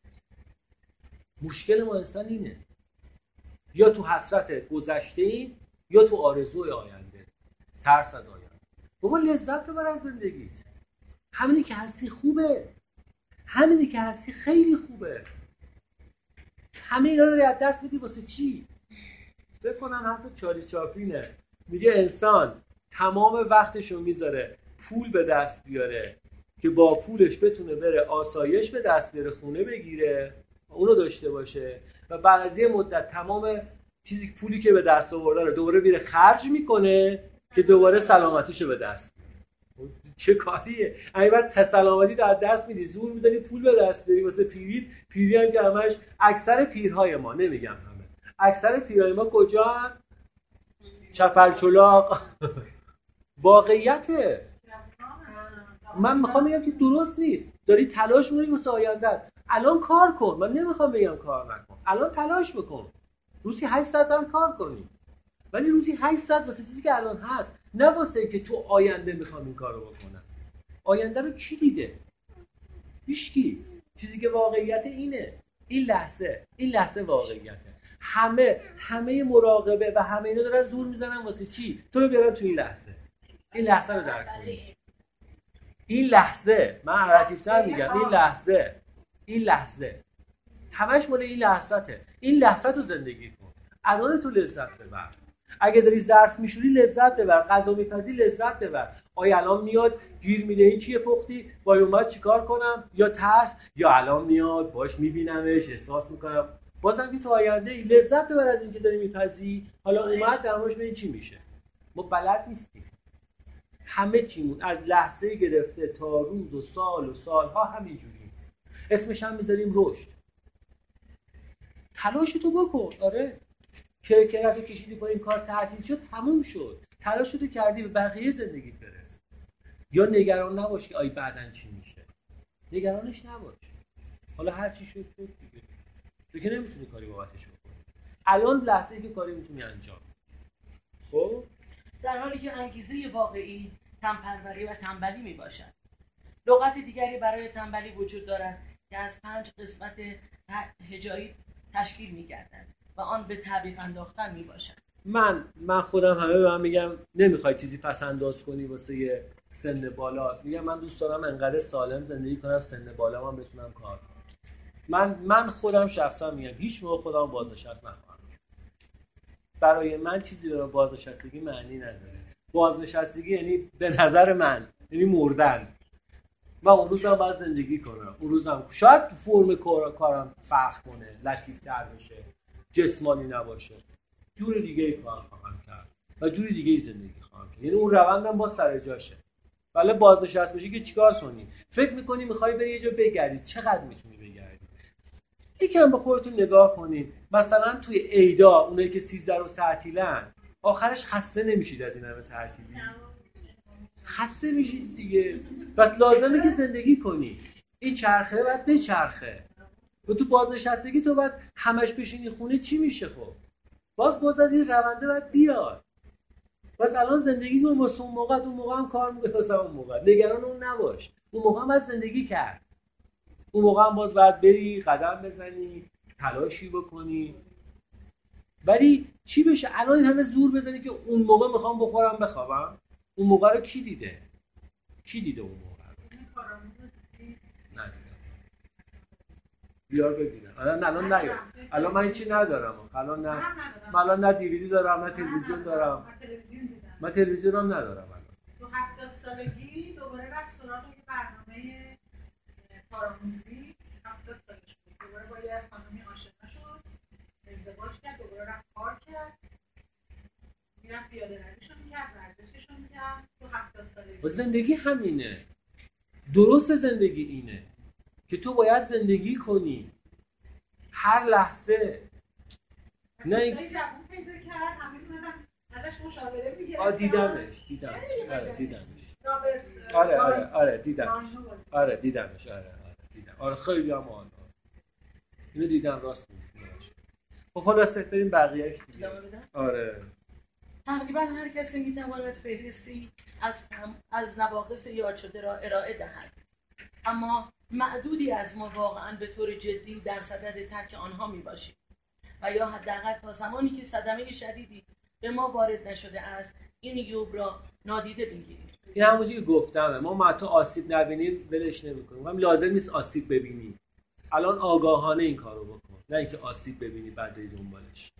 مشکل ما انسان اینه. یا تو حسرت گذشته ایم یا تو آرزوی آینده. ترس از آینده. بابا لذت ببر از زندگیت. همینی که هستی خوبه. همینی که هستی خیلی خوبه. همه اینا رو داری از دست میدی واسه چی؟ فکر کنم حرف چارلی چاپلینه. میگه انسان تمام وقتشو میذاره پول به دست بیاره که با پولش بتونه بره آسایش به دست بیاره، خونه بگیره، اونو داشته باشه و بعد از یه مدت تمام چیزی پولی که به دست آورده رو دوباره میره خرج میکنه که دوباره سلامتیشو به دست بیاره. چه کاریه؟ اگه بعد سلامتی تو از دست میدی، زور میزنی پول به دست بیاری واسه پیری، پیری هم که همش اکثر پیرهای ما، نمیگم همه، اکثر پیرهای ما کجا هم؟ چپرچلاق. واقعیته. من میخوام بگم که درست نیست. داری تلاش میکنی واسه آینده‌ت. الان کار کن. من نمیخوام بگم کار نکن. الان تلاش بکن. روزی هشت ساعت باید کار کنی. ولی روزی هشت ساعت واسه چیزی که الان هست، نه واسه که تو آینده میخوام این کارو بکنم. آینده رو کی دیده؟ هیچکی. چیزی که واقعیت اینه. این لحظه، این لحظه واقعیته. همه همه مراقبه و همه اینا دارن زور میزنن واسه چی؟ تو رو بیارن تو این لحظه. این لحظه رو درک کنی. این لحظه، من لطیف‌تر میگم، این لحظه، این لحظه همش مال این لحظته. این لحظه تو زندگی کن. الان تو لذت ببر. اگه داری ظرف میشوری لذت ببر، غذا میپزی لذت ببر. آیا الان میاد گیر میده این چیه پختی؟ وای اومد چیکار کنم؟ یا ترس، یا الان میاد باش میبینمش احساس میکنم. بازم که تو آینده ای لذت ببر از این که داری میپزی. حالا اومد درماش ببین چی میشه. ما بلد نیستیم. همه چیمون از لحظه گرفته تا روز و سال و سالها همینجوری. اسمش هم میذاریم رشد. تلاشتو بکن. آره کرکرتو کشیدی با این کار تعطیل شد، تموم شد. تلاشتو کردی، به بقیه زندگیت برس. یا نگران نباش که آی بعدن چی میشه. نگرانش نباش. حالا هر چی شد شد دیگه. تو که نمیتونی کاری بابتش بکنی. الان لحظه‌ای که کاری میتونی انجام. خب در حالی که انگیزه واقعی تنپروری و تنبلی می باشد. لغت دیگری برای تنبلی وجود دارد که از پنج قسمت هجایی تشکیل می گردد و آن به تعویق انداختن می باشد. من من خودم همه به من میگم نمیخوای چیزی پس انداز کنی واسه یه سن بالا. میگم من دوست دارم انقدر سالم زندگی کنم سن بالا من بتونم کار کنم. من من خودم شخصا میگم هیچ موقع خودم بازنشست نخواهم. برای من چیزی رو بازنشستگی معنی نداره. بازنشستگی یعنی به نظر من یعنی مردن. من اون روز هم باید زندگی کنم. اون روز هم شاید فرم کار کارم فرق کنه، لطیف‌تر بشه، جسمانی نباشه. جور دیگه ای کار خواهم کرد و جور دیگه ای زندگی خواهم کرد. یعنی اون روندم با سر جاشه. ولی بازنشسته بشی که چیکار کنی؟ فکر میکنی میخوای بری یه جا بگردی، چقدر میتونی بگردی؟ یکم به خودتون نگاه کنید. مثلا توی عیدا اونایی که سیزده روز تعطیلن، آخرش خسته نمیشید از این همه تعطیلی؟ خسته میشید دیگه. پس لازمه که زندگی کنی. این چرخه باید بچرخه. و تو بازنشستگی تو باید همش بشینی خونه، چی میشه خب؟ باز باز این رونده باید بیاد. بس الان زندگی کن واسه اون موقع، اون موقع هم کار میکنه واسه اون موقع. نگران اون نباش. اون موقع هم باید زندگی کرد. اون موقع هم باز باید بری، قدم بزنی، تلاشی بکنی. ولی چی بشه؟ الان این همه زور بزنی که اون موقع میخوام بخورم بخوابم. اون موقع رو کی دیده؟ کی دیده اون موقع رو؟ ندیدم. بیار ببینم. الان الان نیار. الان من هیچی ندارم. الان نه. من الان نه دیویدی دارم، نه تلویزیون دارم. من تلویزیون هم ندارم الان. تو هفتاد سالگی دوباره رفت سراغ یه برنامه کارآموزی. هفتاد سالش بود. دوباره با یه خانمی آشنا شد. ازدواج کرد، دوباره رفت کار کرد. میرفت پیاده رویشو میکرد، ورزششو میکرد. تو هفتاد سالگی. و زندگی همینه. درست زندگی اینه که تو باید زندگی کنی هر لحظه. نه این جوون پیدا کرد، همین اومدن ازش مشاوره میگرفتن. آ دیدمش دیدمش آره دیدمش رابرت آره آره آره دیدمش آره دیدمش آره آره دیدم آره خیلی هم عالی. اینو دیدم، راست میگی. خب خلاصه بریم بقیه‌اش دیگه. آره تقریبا هر کسی میتواند فهرستی از تم... از نواقص یاد شده را ارائه دهد، اما معدودی از ما واقعا به طور جدی در صدد ترک آنها میباشیم و یا حداقل تا زمانی که صدمه شدیدی به ما وارد نشده است این یوب را نادیده بگیریم. این همونجوری که گفتمه، ما ما تو آسیب نبینیم ولش نمی‌کنیم. هم لازم نیست آسیب ببینیم. الان آگاهانه این کارو بکن، نه اینکه آسیب ببینی بعد بری دنبالش.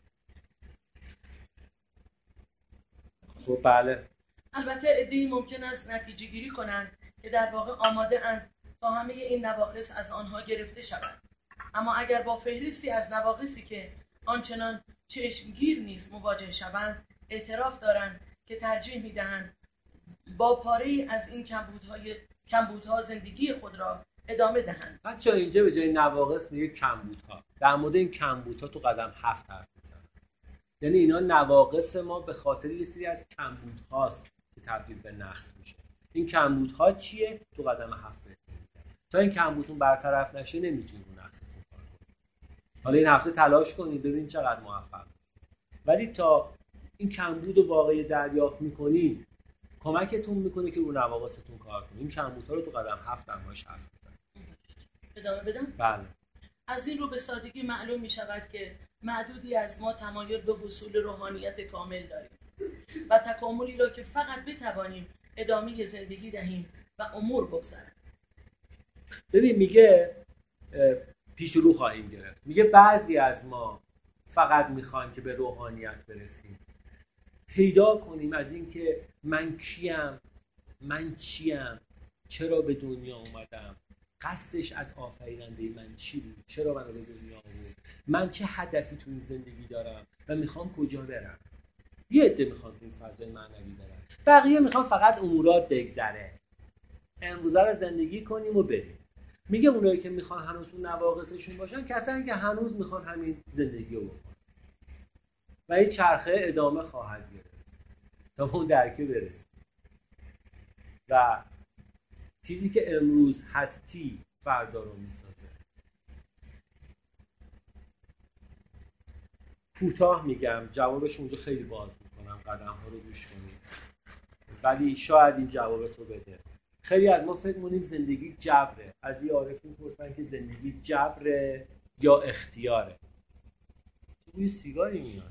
خب بله. البته عده‌ای ممکن است نتیجه گیری کنند که در واقع آماده اند تا همه این نواقص از آنها گرفته شوند، اما اگر با فهرستی از نواقصی که آنچنان چشمگیر نیست مواجه شوند، اعتراف دارند که ترجیح می‌دهند با پاره‌ای از این کمبودهای کمبودها زندگی خود را ادامه دهند. بچه‌ها اینجا به جای نواقص میگه کمبودها. در مورد این کمبودها تو قدم هفت حرف میزنه. یعنی اینا نواقص ما به خاطر یه سری از کمبودهاست که تبدیل به نقص میشه. این کمبودها چیه؟ تو قدم هفت بهتون میگم. تا این کمبودتون برطرف نشه نمیتونید اون نقصتون کار کنید. حالا این هفته تلاش کنید ببینید چقدر موفق. ولی تا این کمبود رو واقعی دریافت میکنید کمکتون میکنه که رو نواقصتون کار کنید. این کمبودها رو تو قدم هفت هم باش حرف بزنید. ادامه بدم؟ بله. از این رو به سادگی معلوم می شود که معدودی از ما تمایل به حصول روحانیت کامل داریم و تکاملی را که فقط بتوانیم ادامه زندگی دهیم و امور بگذرند. ببین میگه پیش رو خواهیم گرفت. میگه بعضی از ما فقط میخوایم که به روحانیت برسیم. پیدا کنیم از این که من کیم، من چیم، چرا به دنیا اومدم، قصدش از آفریننده من چی بود، چرا منو به دنیا آورد، من چه هدفی تو این زندگی دارم و میخوام کجا برم. یه عده میخوان تو این فضای معنوی برن، بقیه میخوان فقط امورات بگذره، امروزه رو زندگی کنیم و بریم. میگه اونایی که میخوان هنوز اون نواقصشون باشن کسانی که هنوز میخوان همین زندگی رو بکنن و این چرخه ادامه خواهد گرفت تا اون درکه برسیم. و چیزی که امروز هستی فردا رو میسازه. کوتاه میگم، جوابش اونجا خیلی باز میکنم، قدم ها رو گوش کنید ولی شاید این جواب تو بده. خیلی از ما فکر مونیم زندگی جبره. از یه عارفی پرسن که زندگی جبره یا اختیاره. بوی سیگاری میاد.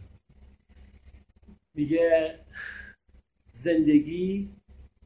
میگه زندگی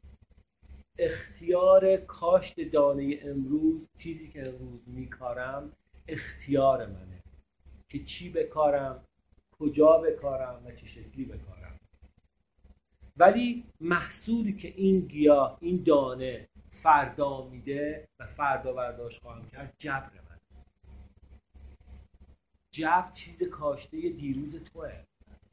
اختیار کاشت دانه امروز، چیزی که امروز میکارم اختیار منه که چی بکارم، کجا بکارم و چه شکلی بکارم. ولی محصولی که این گیاه، این دانه فردا میده و فردا برداشت خواهم کرد جبر من. جبر چیز کاشته دیروز توه.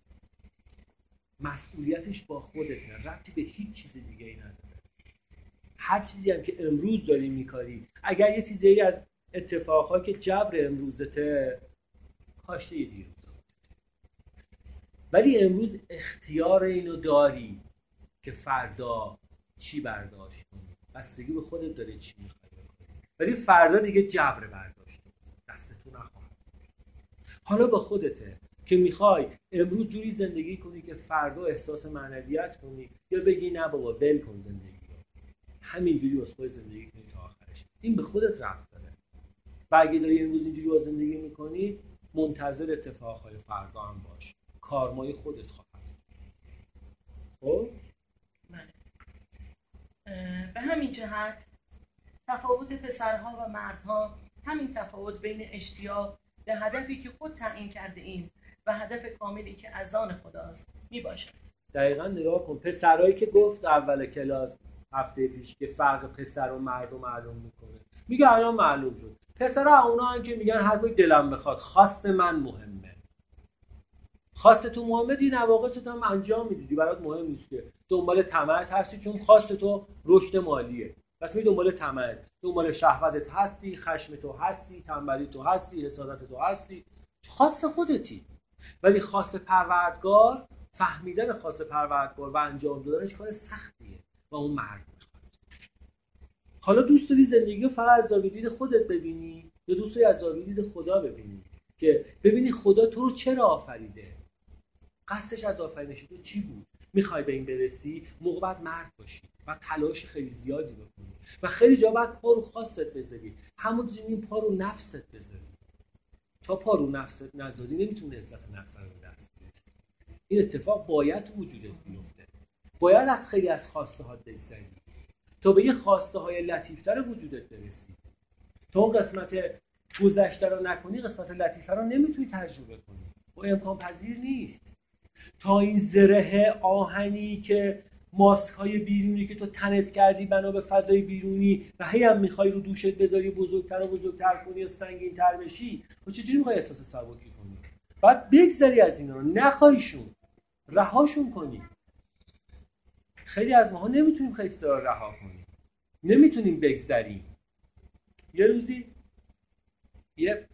مسئولیتش با خودته، ربطی به هیچ چیز دیگه ای نداره. هر چیزی هم که امروز داری میکاری، اگر یه چیزی از اتفاقهایی که جبر امروزته، کاشته یه دیروز خودته. ولی امروز اختیار اینو داری که فردا چی برداشت کنی. بستگی به خودت داره چی میخوای بکنی. ولی فردا دیگه جبر برداشت دستتون نخواهد. حالا با خودته که میخوای امروز جوری زندگی کنی که فردا احساس معنویت کنی، یا بگی نه بابا ول کن زندگی رو، همینجوری واسه خودت زندگی کنی تا آخرش. این به خودت ربط داره. و اگه داری امروز اینجوری با زندگی میکنی، منتظر اتفاقهای فردا هم باش. کارمای خودت خواهد. خب به همین جهت تفاوت پسرها و مردها همین تفاوت بین اشتیاق به هدفی که خود تعیین کرده ایم و هدف کاملی که از آن خداست می باشد. دقیقاً نگاه کن، پسرایی که گفت اول کلاس هفته پیش که فرق پسر و مرد رو معلوم میکنه، میگه الان معلوم شد. پسرها اونا هم که میگن هر کوی دلم بخواد، خواست من مهمه. خواست تو مهمه، دی نواقصت هم انجام میدیدی، برات مهم نیست که دنبال طمعت هستی، چون خواست تو رشد مالیه. پس می دنبال طمع، دنبال شهوتت هستی، خشم تو هستی، تنبلی تو هستی، حسادت تو هستی، خواست خودتی. ولی خواست پروردگار، فهمیدن خواست پروردگار و انجام دادنش کار سختیه و اون مرد میخواد. حالا دوست داری زندگی رو فقط از زاویه دید خودت ببینی، یا دوست داری از زاویه دید خدا ببینی؟ که ببینی خدا تو رو چرا آفریده، قصدش از آفرینش تو چی بود. میخوای به این برسی، موقع باید مرد باشی و تلاش خیلی زیادی بکنی و خیلی جا باید پا رو خواستت بذاری، همون زمین پا رو نفست بذاری. تا پا رو نفست نذاری نمیتونی عزت نفس رو به دست بیاری. این اتفاق باید تو وجودت بیفته. باید از خیلی از خواسته ها بگذری تا به یه خواسته های لطیفتر وجودت برسی. تا اون قسمت گذشته رو نکنی، قسمت لطیفه رو نمیتونی تجربه کنی. و امکان پذیر نیست. تا این زره آهنی که ماسک های بیرونی که تو تنت کردی بنا به فضای بیرونی و هی هم میخوای رو دوشت بذاری بزرگتر و بزرگتر کنی و سنگین تر بشی، و چجوری میخوای احساس سبکی کنی؟ باید بگذری از اینا رو، نخوایشون، رهاشون کنی. خیلی از ماها نمیتونیم خیلی چیزا رو رها کنیم، نمیتونیم بگذریم. یه روزی یه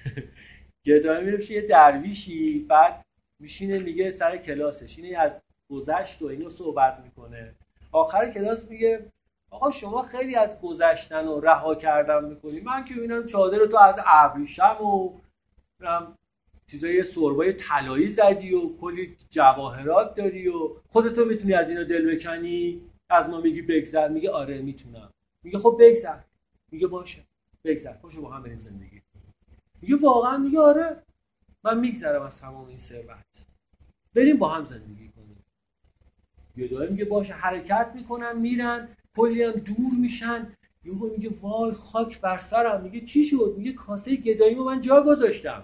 گدایی میره یه درویشی، بعد میشینه میگه سر کلاسش اینه از گذشت و اینو صحبت میکنه. آخر کلاس میگه آقا شما خیلی از گذشتن و رها کردن میکنی، من که ببینم چادر تو از ابریشم و چیزای سربای طلایی زدی و کلی جواهرات داری و خودتو میتونی از اینا دل بکنی، از ما میگی بگذر. میگه آره میتونم. میگه خب بگذر. میگه باشه بگذر، پاشو با هم بریم زندگی. میگه واقعا؟ میگه آره من میگذرم از تمام این ثروت، بریم با هم زندگی کنیم. یه دوره میگه باشه. حرکت میکنن میرن، کلی هم دور میشن. یهو میگه وای خاک بر سرم. میگه چی شد؟ میگه کاسه گداییمو من جا گذاشتم.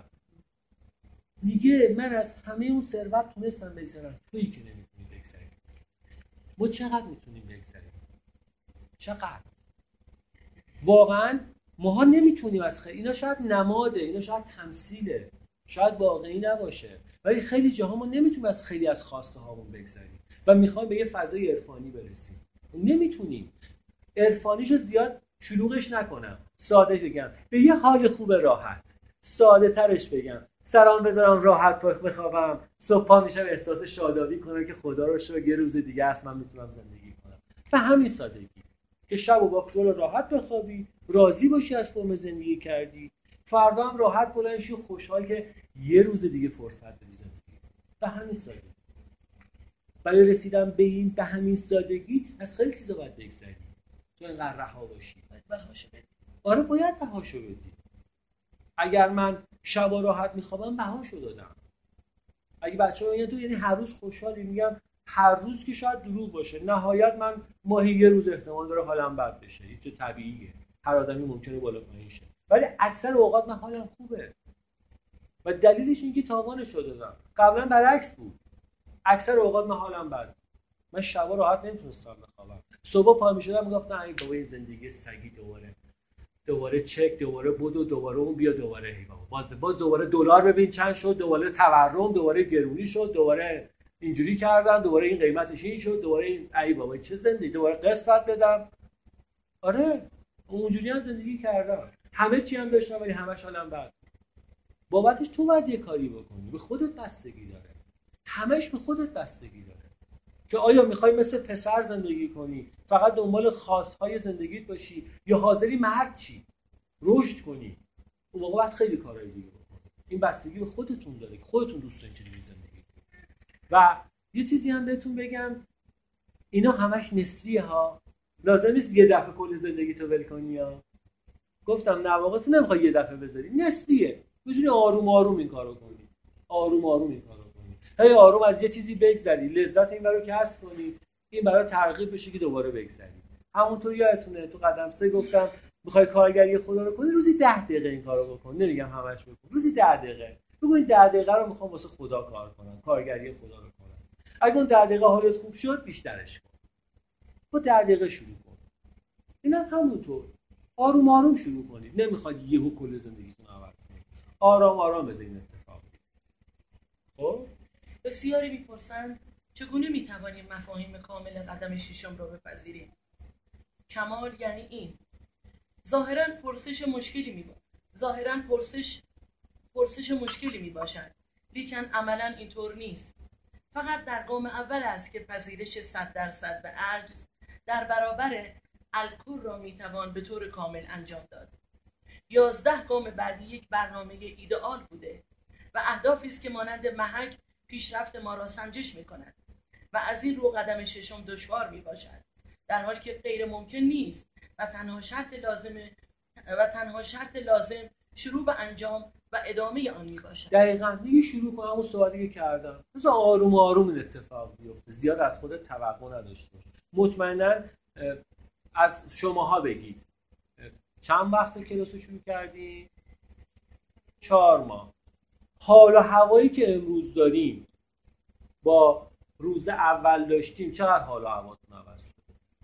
میگه من از همه اون ثروت تونستم بگذرم، تویی که نمیتونی بگذری. ما چقدر میتونیم بگذریم؟ چقدر؟ واقعا ماها نمیتونیم از خیلی. اینا شاید نماده، اینا شاید تمثیله، شاید واقعی نباشه، ولی خیلی جاها ما نمیتونیم از خیلی از خواسته هامون بگذریم و میخوایم به یه فضای عرفانی برسیم. نمیتونیم. عرفانیشو زیاد شلوغش نکنم، ساده بگم، به یه حال خوب راحت، ساده ترش بگم، سرام بذارم راحت بخوابم، صبح پا میشم احساس شادابی کنم که خدا رو شکر یه روز دیگه است من میتونم زندگی کنم. و همین سادگی که شب و با خیال راحت بخوابی، راضی باشی از فرم زندگی کردی، فردا هم راحت بلند شی و خوشحال که یه روز دیگه فرصت داری زندگی. و همین سادگی. برای رسیدن به این به همین سادگی از خیلی چیزا باید بگذری. تو اینقدر رها باشی، باید بهاشو بدی. آره باید بهاشو بدی. اگر من شب راحت میخوابم بهاشو دادم. اگه بچه‌ها میگن تو یعنی هر روز خوشحالی، میگم هر روز که شاید دروغ باشه. نهایت من ماهی یه روز احتمال داره حالم بد بشه. این تو طبیعیه. هر آدمی ممکنه بالا پایین شه. ولی اکثر اوقات من حالم خوبه. و دلیلش اینه که تاوانش رو دادم. قبلا برعکس بود. اکثر اوقات من حالم بد. من شبا راحت نمیتونستم بخوابم. صبح پا میشدم میگفتم ای بابا زندگی سگی دوباره. دوباره چک، دوباره بدو، دوباره اون بیا، دوباره هی بابا. باز باز دوباره دلار ببین چند شد، دوباره تورم، دوباره گرونی شد، دوباره اینجوری کردن، دوباره این قیمتش این شد، دوباره این ای بابا چه زندگی، دوباره قسمت بدم. آره اونجوری هم زندگی کردم، همه چی هم داشتم ولی همش حالم بد. بابتش تو باید یه کاری بکنی، به خودت بستگی داره، همش به خودت بستگی داره که آیا میخوای مثل پسر زندگی کنی، فقط دنبال خواستهای زندگیت باشی، یا حاضری مرد چی رشد کنی. اون موقع باید خیلی کارهای دیگه بکنی. این بستگی به خودتون داره که خودتون دوست دارین چجوری زندگی کنید. و یه چیزی هم بهتون بگم، اینا همش نسبیه ها، لازم نیست یه دفعه کل زندگیتو ول کنی ها. گفتم نواقص نمیخوای یه دفعه بذاری، نسبیه، میتونی آروم آروم این کارو کنی، آروم آروم این کارو کنی، هی آروم از یه چیزی بگذری، لذت این رو کسب کنی، این برای ترغیب بشه که دوباره بگذری. همونطور یادتونه تو قدم سه گفتم میخوای کارگری خدا رو کنی، روزی ده دقیقه این کارو بکن، نمیگم همش بکن، روزی ده دقیقه بگو این ده دقیقه رو میخوام واسه خدا کار کنم، کارگری خدا رو کنم. اگه اون ده دقیقه حالت خوب شد بیشترش کن، با ده دقیقه شروع کن. اینم همونطور آروم آروم شروع کنید، نمیخواد یهو کل زندگیتون عوض کنید، آرام آرام بذارید این اتفاق بیفته. خب بسیاری میپرسند چگونه میتوانیم مفاهیم کامل قدم ششم را بپذیریم؟ کمال یعنی این. ظاهراً پرسش مشکلی می ظاهراً پرسش پرسش مشکلی می باشد، لیکن عملاً اینطور نیست. فقط در گام اول است که پذیرش صد درصد به عجز در برابر الکل را میتوان به طور کامل انجام داد. یازده گام بعدی یک برنامه ایدئال بوده و اهدافی است که مانند محک پیشرفت ما را سنجش میکند و از این رو قدم ششم دشوار میباشد، در حالی که غیر ممکن نیست و تنها شرط لازم و تنها شرط لازم شروع به انجام و ادامه آن میباشد. دقیقاً دیگه شروع کنم، همون سوالی که کردم، مثلا آروم آروم این اتفاق بیفته، زیاد از خودت توقع نداشته باش. مطمئناً از شماها بگید چند وقت کلاسو شروع کردیم؟ چهار ماه. حال و هوایی که امروز داریم با روز اول داشتیم، چقدر حال و هواتون عوض شد؟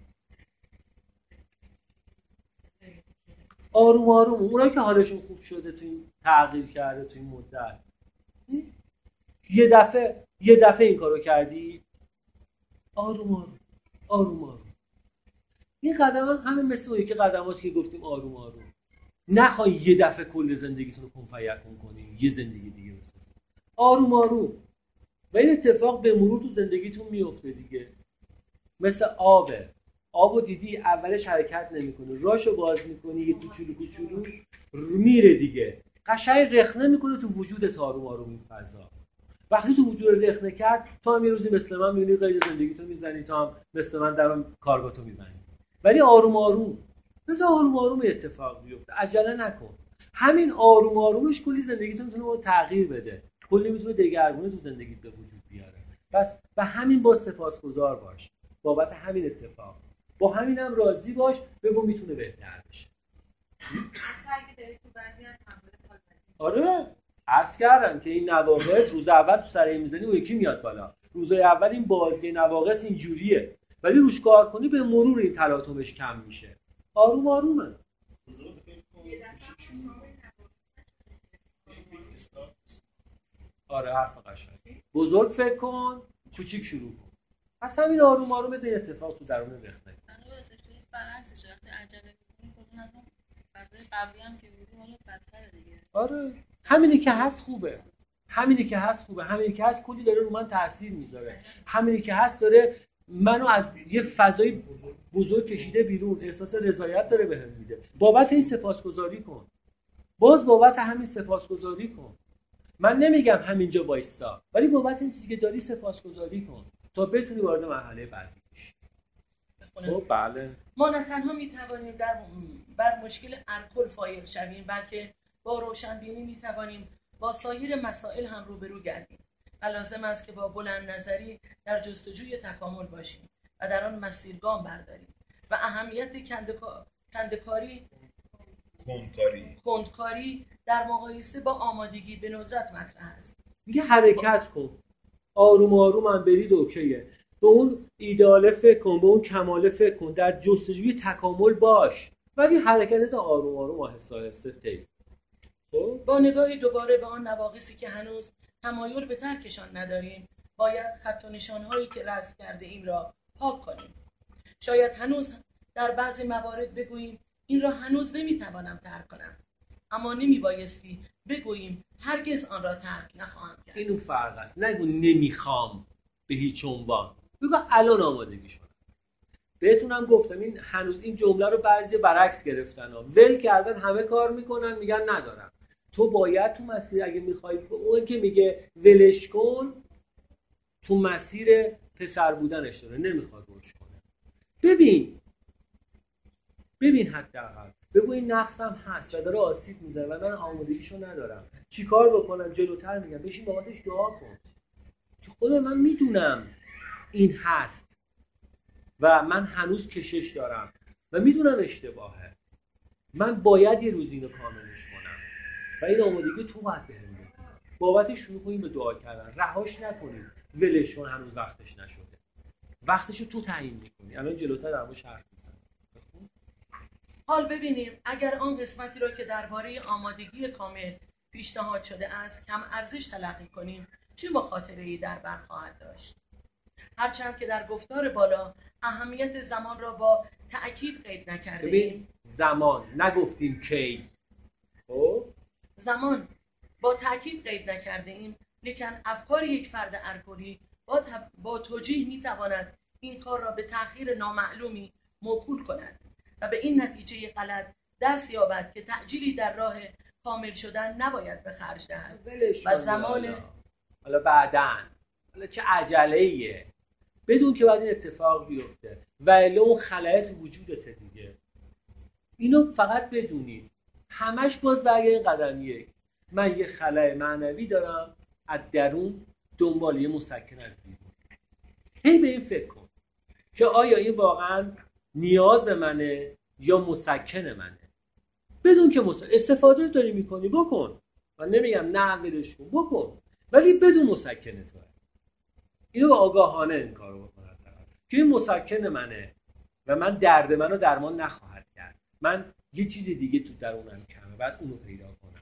آروم آروم اونایی که حالشون خوب شده تو این تغییر کرده تو این مدت، یه دفعه یه دفعه این کارو کردی، آروم آروم آروم آروم. این قدم هم همه مثل اون که قدماتی که گفتیم آروم آروم. نخوای یه دفعه کل زندگیتون رو کن فیکون کنی، یه زندگی دیگه بسازید. آروم آروم. و این اتفاق به مرور تو زندگیتون میفته دیگه. مثل آبه. آبو دیدی اولش حرکت نمیکنه، راشو باز میکنی یه کوچولو کوچولو میره دیگه. قشنگ رخنه میکنه تو وجودت آروم آروم این فضا. وقتی تو وجود رخنه کرد، تو هم یه روزی مثل من میبینی قید زندگیتو میزنی، تو هم مثل من در کارگاهتو میزنی. ولی آروم آروم، مثلا آروم آروم اتفاق بیفته، عجله نکن. همین آروم آرومش کلی زندگیتون میتونه تغییر بده، کلی میتونه دگرگونی تو زندگیت به وجود بیاره. پس به همین با سپاسگزار باش بابت همین اتفاق، با همینم راضی باش، بگو میتونه بهتر بشه. آره عرض کردم که این نواقص روز اول تو سر این میزنی و یکی میاد بالا، روزای اول این بازی نواقص اینجوریه، ولی روش کار کنی به مرور این تلاطمش کم میشه. آروم آرومه. آره حرف قشنگ. بزرگ فکر کن، کوچیک شروع کن. پس همین آروم آروم بزن اتفاق تو درون رخنه. انا واسه توریست برعکسش وقتی عجله می‌کنی کلا از اون فضای قبلی هم که بودی حالا بدتره دیگه. آره همینی که هست خوبه. همینی که هست خوبه. همینی که هست کلی داره رو من تاثیر میذاره. همینی که هست داره منو از یه فضای بزرگ, بزرگ کشیده بیرون، احساس رضایت داره بهم میده. بابت این سپاسگزاری کن. باز بابت همین سپاسگزاری کن. من نمیگم همینجا وایستا، ولی بابت این چیزی که داری سپاسگزاری کن تا بتونی وارد مرحله بعدی بشی. خب بله. ما نه تنها میتوانیم در بر مشکل الکل فایق شویم، بلکه با روشنبینی میتوانیم با سایر مسائل هم روبرو گردیم و لازم است که با بلند نظری در جستجوی تکامل باشیم و در آن مسیر گام برداریم و اهمیت کندکا... کندکاری کندکاری کندکاری در مقایسه با آمادگی به ندرت مطرح است. میگه حرکت کن، آروم آروم هم برید اوکیه، به اون ایدئال فکر کن، به اون کمال فکر کن، در جستجوی تکامل باش، ولی حرکتت آروم آروم و آهسته آهسته طی. با نگاهی دوباره به آن نواقصی که هنوز تمایل به ترکشان نداریم، باید خط و نشانهایی که رسم کرده ایم را پاک کنیم. شاید هنوز در بعضی موارد بگوییم این را هنوز نمیتوانم ترک کنم، اما نمیبایستی بگوییم هرگز آن را ترک نخواهم کرد. اینو فرق است. نگو نمیخوام به هیچ عنوان، بگو الان آمادگی شدم. بهتونم گفتم این هنوز این جمله رو بعضی برعکس گرفتن ها. ول کردن، همه کار میکنن میگن ندارم. تو باید تو مسیر، اگه میخوای اون که میگه ولش کن، تو مسیر پسر بودنش داره، نمیخواد روش کنه. ببین ببین حداقل بگو این نقصم هست و داره آسیب میزنه و من آمادگیشو ندارم، چیکار بکنم؟ جلوتر میگم بشین بابتش دعا کن که خدا من میدونم این هست و من هنوز کشش دارم و میدونم اشتباهه، من باید یه روز اینو کاملش کنم و این آمادگی تو باید بهم بدی. بابتش شروع کنیم به دعا کردن، رهاش نکنیم ولش کن هنوز وقتش نشده. وقتشو تو تعیین میکنی. الان جلوتر در موردش حرف میزنم. حال ببینیم اگر آن قسمتی را که درباره آمادگی کامل پیشنهاد شده است کم ارزش تلقی کنیم چه مخاطره‌ای در بر خواهد داشت. هرچند که در گفتار بالا اهمیت زمان را با تأکید قید نکرده ایم. زمان نگفتیم کی. خب زمان با تأکید قید نکرده ایم، لیکن افکار یک فرد الکلی با, تب... با توجیه میتواند این کار را به تأخیر نامعلومی موکول کند و به این نتیجه غلط دست یابد که تعجیلی در راه کامل شدن نباید به خرج دهد و زمان حالا بعدن حالا چه عجله‌ایه بدون که بعد این اتفاق بیفته و الا اون خلایت وجودته دیگه. اینو فقط بدونید، همش باز برگردین قدم یک. من یه خلای معنوی دارم از درون دنبال یه مسکن از بیرون. هی به این فکر کن که آیا این واقعا نیاز منه یا مسکن منه. بدون که مسکن استفاده داری میکنی بکن، من نمیگم نه ولش کن، بکن، ولی بدون مسکن تو. اینو آگاهانه این کارو بکنم که این مسکن منه و من درد منو درمان نخواهد کرد، من یه چیز دیگه تو درونم کمه، بعد اونو پیدا کنم.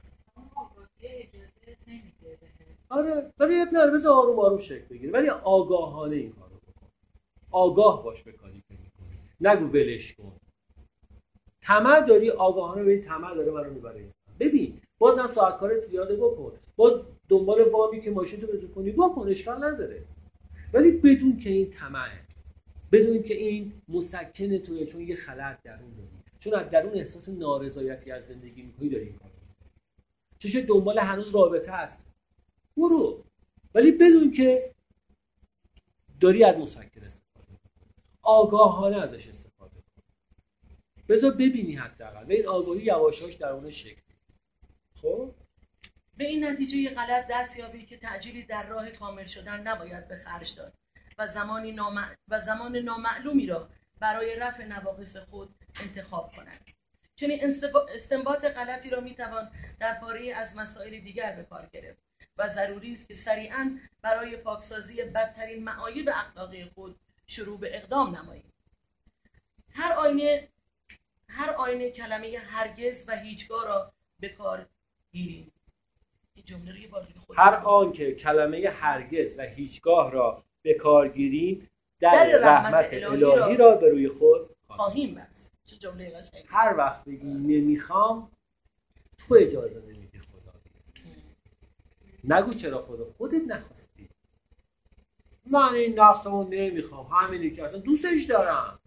آره ولی اب نره، بذار آروم آروم شکل بگیره، ولی آگاهانه این کارو بکن. آگاه باش به کاری که میکنی، نگو ولش کن. طمع داری، آگاهانه ببین طمع داره منو میبره. ببین بازم ساعت کارت زیاده بکن، باز دنبال وامی که ماشین تو بزن کنی بکن، اشکال نداره، ولی بدون که این طمعه، بدون که این مسکن توی، چون یه خلأ درون داری، چون از درون احساس نارضایتی از زندگی میکنی داری این کار چشه دنبال هنوز رابطه است، برو، ولی بدون که داری از مسکن استفاده کنی، آگاهانه ازش استفاده کن. بذار ببینی حداقل به این آگاهی یواشاش درون شکل. خب به این نتیجه غلط دست یابی که تعجیلی در راه کامل شدن نباید به خرج داد و زمانی نامع... و زمان نامعلومی را برای رفع نواقص خود انتخاب کند. چنین استنباط غلطی را میتوان در پاره از مسائل دیگر به کار گرفت و ضروری است که سریعاً برای پاکسازی بدترین معایب اخلاقی خود شروع به اقدام نماییم. هر آینه هر آینه کلمه هرگز و هیچگاه را به کار گیریم. این جمله رو یه بار دیگه خود هر آن که کلمه هرگز و هیچگاه را به کار گیریم در, در رحمت, رحمت الهی, الهی را به روی خود خواهیم بست. چه جمله قشنگی. هر وقت بگی نمیخوام، تو اجازه نمیدی خدا بیاد. نگو چرا خدا، خودت نخواستی. من این نقصمو نمیخوام، همینی که اصلا دوستش دارم،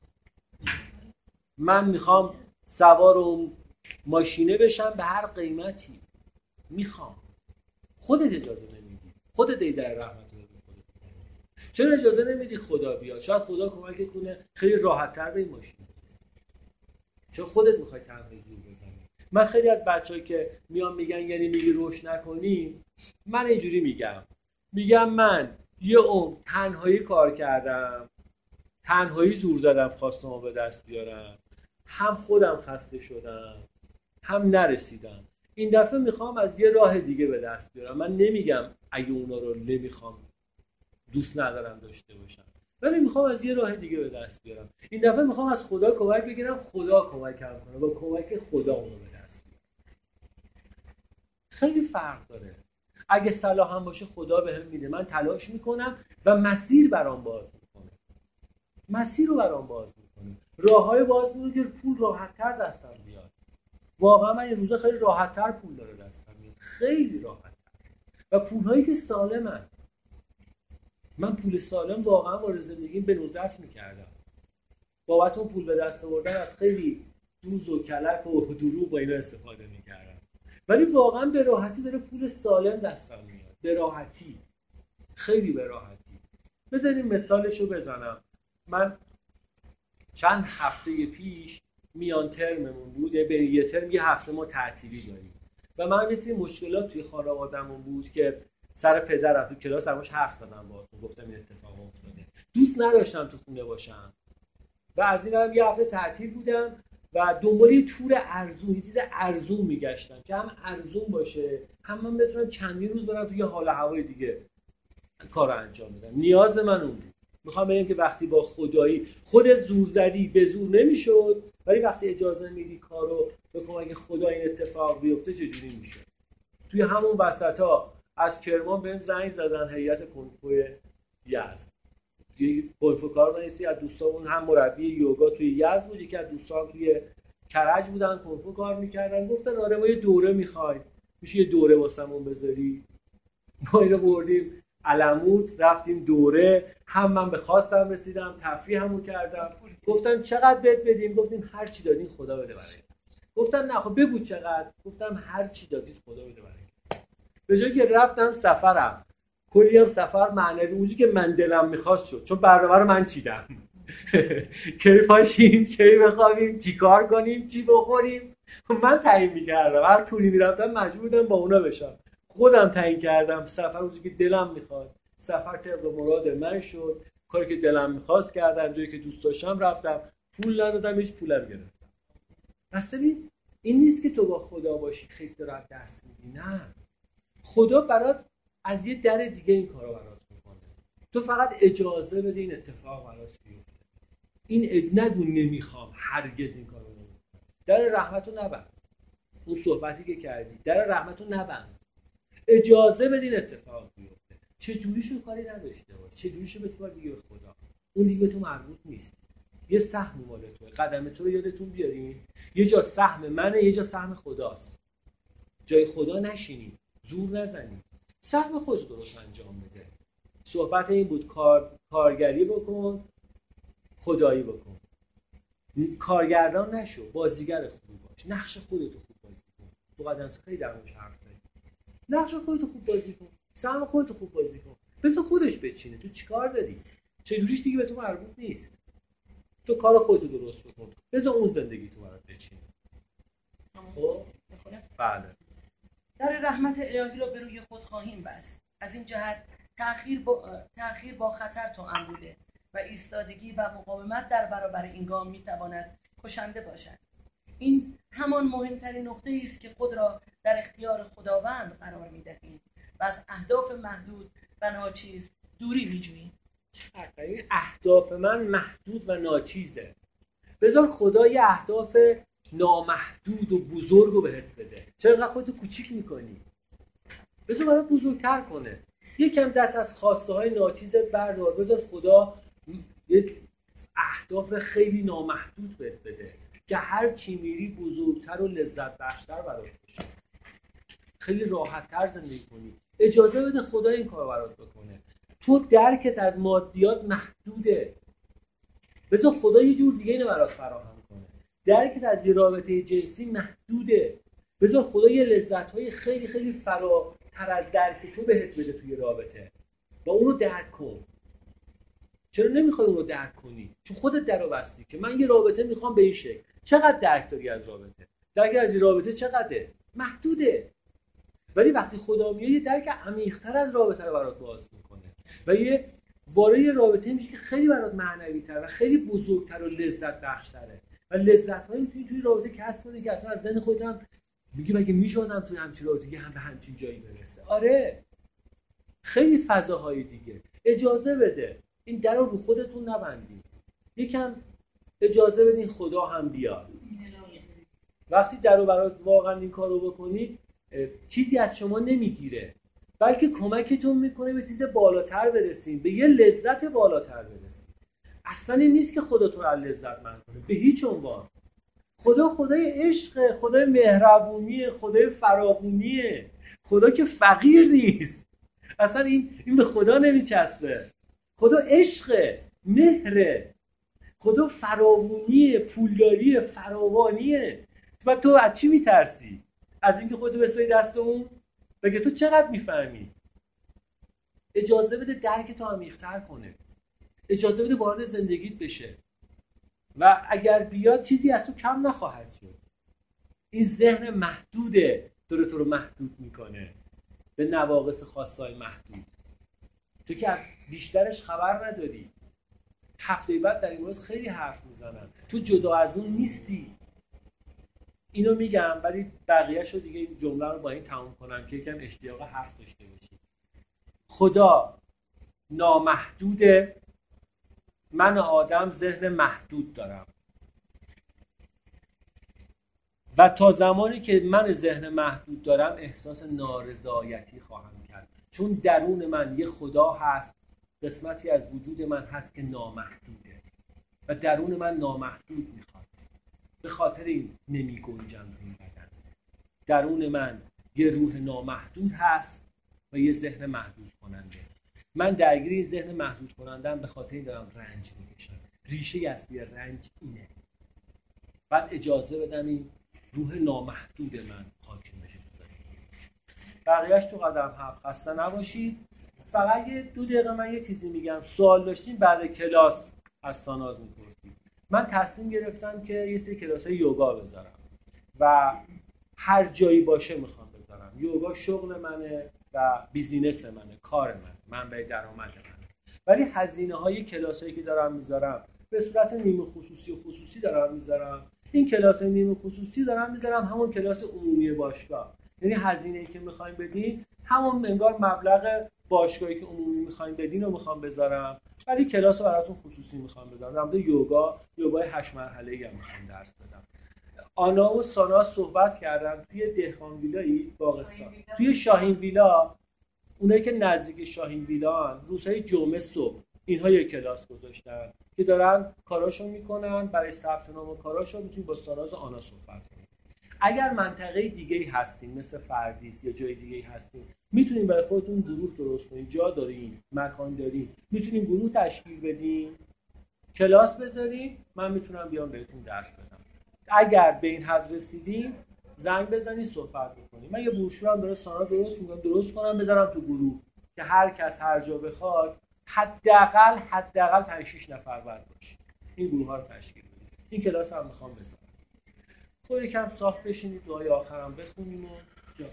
من میخوام سوار اون ماشینه بشم به هر قیمتی، میخوام، خودت اجازه نمیدی، خودت ای در رحمت رو خودت. چرا اجازه نمیدی خدا بیاد؟ شاید خدا کمکت کنه خیلی راحت‌تر به این ماشین برسی، چون خودت میخوای تنهایی زور بزنی. من خیلی از بچه‌ای که میان میگن یعنی میگی روش نکنیم، من اینجوری میگم میگم من یه عمر تنهایی کار کردم، تنهایی زور زدم خواستم به دست بیارم، هم خودم خسته شدم هم نرسیدم. این دفعه میخوام از یه راه دیگه به دست بیارم. من نمیگم اگه اونا رو نمیخوام، دوست ندارم داشته باشم، ولی میخوام از یه راه دیگه به دست بیارم. این دفعه میخوام از خدا کمک بگیرم، خدا کمکم کنه، با کمک خدا اونو به دست بیارم. خیلی فرق داره. اگه صلاح هم باشه خدا بهم میده، من تلاش میکنم و مسیر برام باز میکنه، مسیر رو برام باز میکنه، راههای باز میکنه که پول راحت‌تر دستم بیاد. واقعا من این روزا خیلی راحت‌تر پول داره دستم میاد، خیلی راحت‌تر، و پولهایی که سالمن. من پول سالم واقعا وارد زندگیم به ندرت میکردم، بابت اون پول به دست آوردن از خیلی دوز و کلک و دروغ و اینا استفاده میکردم، ولی واقعا به راحتی داره پول سالم دستم میاد، به راحتی، خیلی به راحتی. بذاریم مثالشو بزنم. من چند هفته پیش میان ترممون بود، به یه ترم یه هفته ما تعطیلی داریم و من یه سری مشکلات توی خانواده‌مون بود که سر پدرم تو کلاس همش حرف زدم باهاتون، گفتم این اتفاق افتاده، دوست نداشتم تو خونه باشم و از این هم یه هفته تعطیل بودم و دنبال یه تور ارزون، یه چیز ارزون میگشتم که هم ارزون باشه، هم من بتونم چندین روز برم توی حال هوای دیگه کار رو انجام بدم. نیاز من اون بود. میخوام بگم که وقتی با خدایی خودت زور زدی به زور نمیشد، ولی وقتی اجازه میدی کارو بکنم اگه خدا این اتفاق بیفته چجوری میشه. توی همون وسطا از کرمان بهم زنگ زدن هیئت کنفو یزد، توی کنفو کار نیستی، از دوستامون هم مربی یوگا توی یزد بود، یکی از دوستام توی کرج بودن کنفو کار میکردن، گفتن آره ما یه دوره میخوایم، میشه یه دوره واسمون بذاری؟ ما اینو بردیم علموت، رفتیم دوره، هم من به خواستم رسیدم، تفریح همون کردم. گفتن چقدر بهت بدیم؟ گفتیم هر چی دادین خدا بده برای. گفتن نه خب بگو چقدر؟ گفتم هر چی دادید خدا بده برای. به جایی که رفتم سفرم، کلی هم سفر معنوی اونجوری که من دلم میخواست شد، چون برنامه رو من چیدم. کی پاشیم، کی بخوابیم، چی کار کنیم، چی بخوریم، من تعیین میکردم. هر توری میرفتم مجبور بودم با اونا بشم، خودم تعیین کردم سفر اونجوری که دلم میخواد. سفر طبق مراد من شد، کاری که دلم میخواست کردم، جایی که دوست داشتم رفتم، پول ندادم، هیچ پولم گرفتم. پس ببین این نیست که تو با خدا باشی خیلی راحت دست میدی، نه، خدا برات از یه در دیگه این کارو برات میکنه، تو فقط اجازه بده این اتفاق برات بیفته. این نگو نمیخوام، هرگز این کارو نمیکنم. در رحمتو نبند، اون صحبتی که کردی در رحمتو نبند، اجازه بده این اتفاق بیفته. چه جوریشو کاری نداشته باش، چه جوریشو بسپار دیگه به خدا، اون دیگه تو مربوط نیست. یه سهم مال توئه، قدم سه رو یادتون بیارین، یه جا سهم منه، یه جا سهم خداست. جای خدا نشینی، زور نزنی، سهم خودت درست انجام بده. صحبت این بود کار کارگری بکن، خدایی بکن. کارگردان نشو، بازیگر خوب باش، نقش خودت خوب بازی کن. تو قدم سه خیلی درموش حرف زدی، نقش خودت خوب بازی کن، سهم خودت خوب بازی کن، بذار خودش بچینه. تو چیکار داری؟ چه جوریش دیگه به تو مربوط نیست. تو کار خودت درست بکن، بذار اون زندگی تو برات بچینه. خب بله، در رحمت الهی را به روی خود خواهیم بست. از این جهت تأخیر با تأخیر با خطر توأم بوده و ایستادگی و مقاومت در برابر این گام میتواند کشنده باشد. این همان مهمترین نقطه است که خود را در اختیار خداوند قرار میدهیم و از اهداف محدود و ناچیز دوری میجوییم. این اهداف من محدود و ناچیزه، بذار خدا یه اهداف نامحدود و بزرگ رو بهت بده. چرا اینقدر خودتو کوچیک میکنی؟ بذار برات بزرگتر کنه. یکم دست از خواسته های ناچیزت بردار، بذار خدا یه اهداف خیلی نامحدود بهت بده که هر چی میری بزرگتر و لذت بخشتر برات بشه، خیلی راحت‌تر زندگی کنی. اجازه بده خدا این کارو برات بکنه. تو درکت از مادیات محدوده، بذار خدا یه جور دیگه اینو برات فراهم کنه. درکت از یه رابطه جنسی محدوده، بذار خدا یه لذت‌های خیلی خیلی فراتر از درک تو بهت بده توی رابطه، با اون رو درک کن. چرا نمیخوای اون رو درک کنی؟ چون خودت درو بستی که من یه رابطه میخوام به این شکل. چقدر درک داری از رابطه؟ درک از رابطه چقدره؟ محدوده. ولی وقتی خدا میاد یه درک عمیق‌تر از رابطه رو برات باز میکنه و یه وارد یه رابطه میشه که خیلی برات معنوی‌تر و خیلی بزرگتر و لذت بخش‌تره و لذت‌هایی میتونی توی رابطه کسب کنی که اصلا از ذهن خودت هم میگی مگه میشه آدم توی همچین رابطه‌ای هم به همچین جایی برسه. آره، خیلی فضاهای دیگه. اجازه بده این در رو رو خودتون نبندید، یکم اجازه بدین خدا هم بیاد. وقتی در رو برات واقعا این کارو بکنید چیزی از شما نمیگیره، بلکه کمکتون میکنه به چیز بالاتر برسین، به یه لذت بالاتر برسین. اصلا این نیست که خودتون رو لذت مند کنه، به هیچ عنوان. خدا خدای عشق، خدای مهربونیه، خدای فراوونیه، خدا که فقیر نیست. اصلا این این به خدا نمیچسبه. خدا عشقه، مهره، خدا فراوونیه، پولداریه، فراوانیه. و تو از چی میترسی؟ از اینکه خودتو بسپاری دست اون؟ بگه تو چقدر میفهمی؟ اجازه بده درک تو عمیق‌تر کنه، اجازه بده وارد زندگیت بشه و اگر بیاد چیزی از تو کم نخواهد شد. این ذهن محدوده داره تو رو محدود میکنه به نواقص خاصای محدود. تو که از بیشترش خبر نداری. هفته بعد در این مورد خیلی حرف میزنن. تو جدا از اون نیستی. اینو میگم ولی بقیه‌شو دیگه این جمله رو با این تموم کنم که یکم اشتیاق حرف داشته باشی. خدا نامحدوده، من آدم ذهن محدود دارم و تا زمانی که من ذهن محدود دارم احساس نارضایتی خواهم کرد، چون درون من یه خدا هست، قسمتی از وجود من هست که نامحدوده و درون من نامحدود میخواد. به خاطر این نمی گنجم تو این بدن. درون من یه روح نامحدود هست و یه ذهن محدود کننده. من درگیر این ذهن محدود کنندم به خاطر این دارم رنج میکشم. ریشه اصلی رنج اینه. بعد اجازه بدم این روح نامحدود من حاکم بشه تو زندگی. بقیه‌اش تو قدم هفت. خسته نباشید. فقط یه دو دقیقه من یه چیزی میگم. سوال داشتین بعد کلاس از ساناز میپرسید. من تصمیم گرفتم که یه سری کلاس‌های یوگا بذارم و هر جایی باشه میخوام بذارم. یوگا شغل منه و بیزینس منه، کار من، منبع درآمد منه. ولی هزینه‌های کلاسایی که دارم میذارم به صورت نیمه خصوصی و خصوصی دارم میذارم. این کلاس نیمه خصوصی دارم میذارم همون کلاس عمومی باشگاه. یعنی هزینه‌ای که میخوایم بدین همون انگار مبلغ باشگاهی که عمومی میخوایم بدین رو میخوام بذارم، ولی کلاس رو براتون خصوصی میخوام بذارم. در مورد یوگا، یوگای هشت مرحله‌ای هم میخوام درس بدم. آنا و سانا صحبت کردن توی دهقان ویلایی باغستان، توی شاهین ویلا. اونایی که نزدیک شاهین ویلا هن، روزهای جمعه صبح اینها یک کلاس گذاشتن که دارن کاراشو میکنن. برای ثبت نام کاراشو میتونید با ساناز و آنا صحبت کنید. اگر منطقه دیگه‌ای هستین مثل فردیس یا جای دیگه‌ای هستین، میتونین برای خودتون گروه درست کنین. جا دارین، مکان دارین، میتونین گروه تشکیل بدین، کلاس بذارین، من میتونم بیام بهتون درس بدم. اگر به این حد رسیدین زنگ بزنید صحبت میکنیم. من یه بروشور هم برای سانا درست میکنم، درست کنم بذارم تو گروه که هر کس هر جا بخواد حداقل حداقل پنج شش نفر باید باشه. این گروه ها رو تشکیل بدید. این کلاس هم میخوام بذارم. خود یکم صاف بشینید، دعای آخرام بخونیم و جا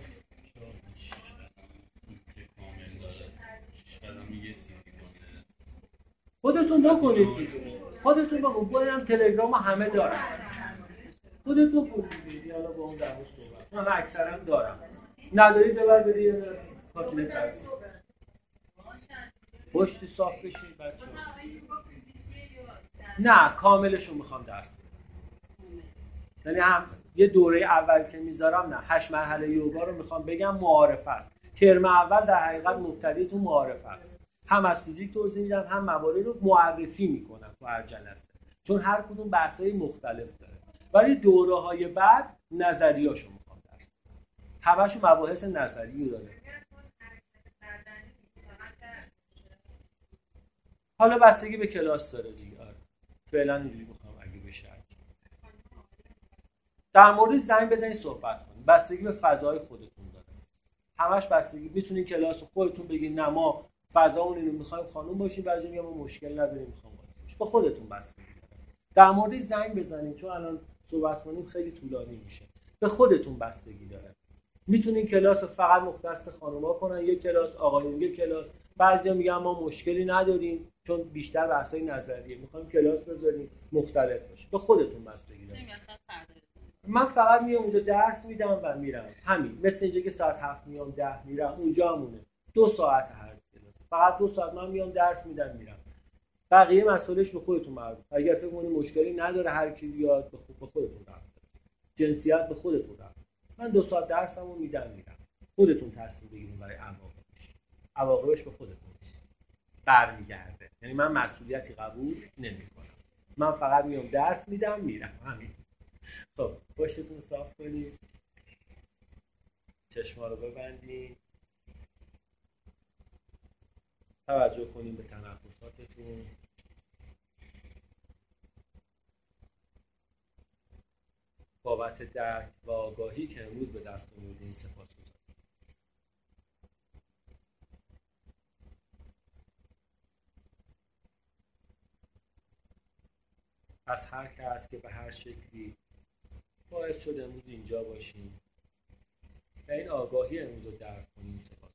خودتون بکنید دیگه. خودتون بکنید. باید تلگرام همه دارم. خودت بکنید دیگه. حالا با اون در مورد صحبت. من اکثرا دارم. نداری ببر بدی کافی ترسی. پشت صاف بشید بچه‌ها. نه کاملشو میخوام درس بدم. یعنی هم یه دوره اول که میذارم نه هشت مرحله یوگا رو میخوام بگم معارفه است. ترم اول در حقیقت مبتدی تو معارفه است. هم از فیزیک توضیح میدم هم موارد رو معرفی میکنم تو هر جلسه، چون هر کدوم بحث‌های مختلف داره. ولی دوره‌های بعد نظریه‌اشو میخوام درس بدم. همه‌شو مباحث نظری داره. حالا بستگی به کلاس داره دیگه. آره. فعلا اینجوری میخوام اگه بشه. در مورد زنگ بزنید صحبت کنید. بستگی به فضای خودتون داره. همش بستگی. میتونین کلاس خودتون بگین نه ما فضامون اینو میخوایم خانم باشیم، بعضی میگن ما مشکل نداریم میخوام باشه. با خودتون بستگی داره. در مورد زنگ بزنید چون الان صحبت کنیم خیلی طولانی میشه. به خودتون بستگی داره. میتونین کلاس رو فقط مختص خانم‌ها کنن، یک کلاس آقایون، یک کلاس. بعضیا میگن ما مشکلی نداریم چون بیشتر بحثای نظریه میخوایم کلاس بذاریم مختلف باشه. به خودتون بستگی داره. من فقط میام اونجا درس میدم و میرم. همین. مثل اینجا که ساعت هفت میام ده میرم، اونجا همونه. دو ساعت هر کلاس. فقط دو ساعت من میام درس میدم میرم. بقیه مسئولش به خودتون مربوطه. اگر فکر کنید مشکلی نداره هر کی بیاد به خود به خودتون مربوطه. جنسیت به خودتون مربوطه. من دو ساعت درسمو میدم میرم. خودتون تصمیم بگیرید برای عواقبش. عواقبش به خودتون برمیگرده. یعنی من مسئولیتی قبول نمیکنم، من فقط میام درس میدم میرم، همین. خب پشتتون رو صاف کنید، چشما رو ببندید، توجه کنید به تنفساتتون. بابت درک و آگاهی که امروز به دست آوردین سپاسگزارم. از هر کس که به هر شکلی باعث شد امروز اینجا باشیم و این آگاهی امروز رو درک کنیم سپاسگزارم.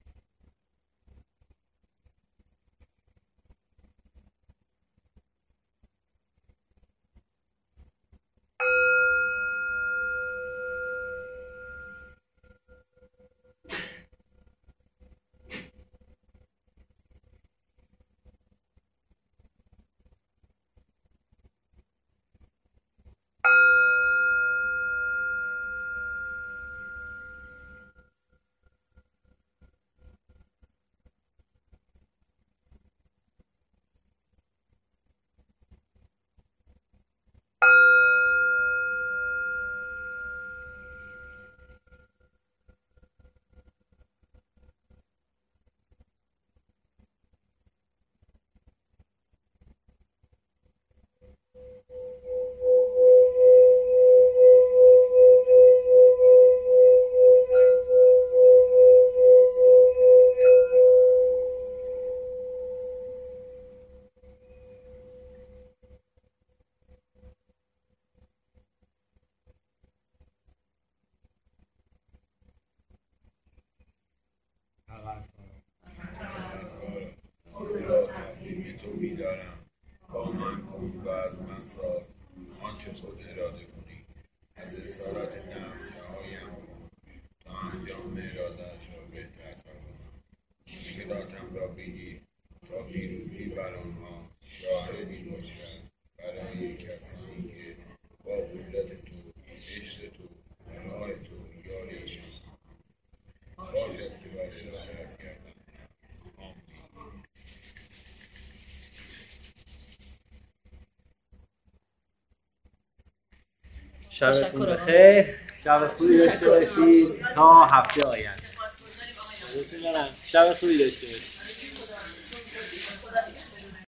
را تقسیم تو بیدارم، با من کن و از من ساز آنچه خود اراده کنی. از اسارت نفس رهایم کن تا انجام ارادت را بهتر کنم. مشکلاتم را بگیر تا پیروزی بر آنها شاهدی باشد برای کسانی که با قدرت تو، عشق تو، راه تو یاریشان باشد که بر شرایط کردن. شبتون بخیر، شب خوبی داشته باشید تا هفته آینده. شب خوبی داشته باشید.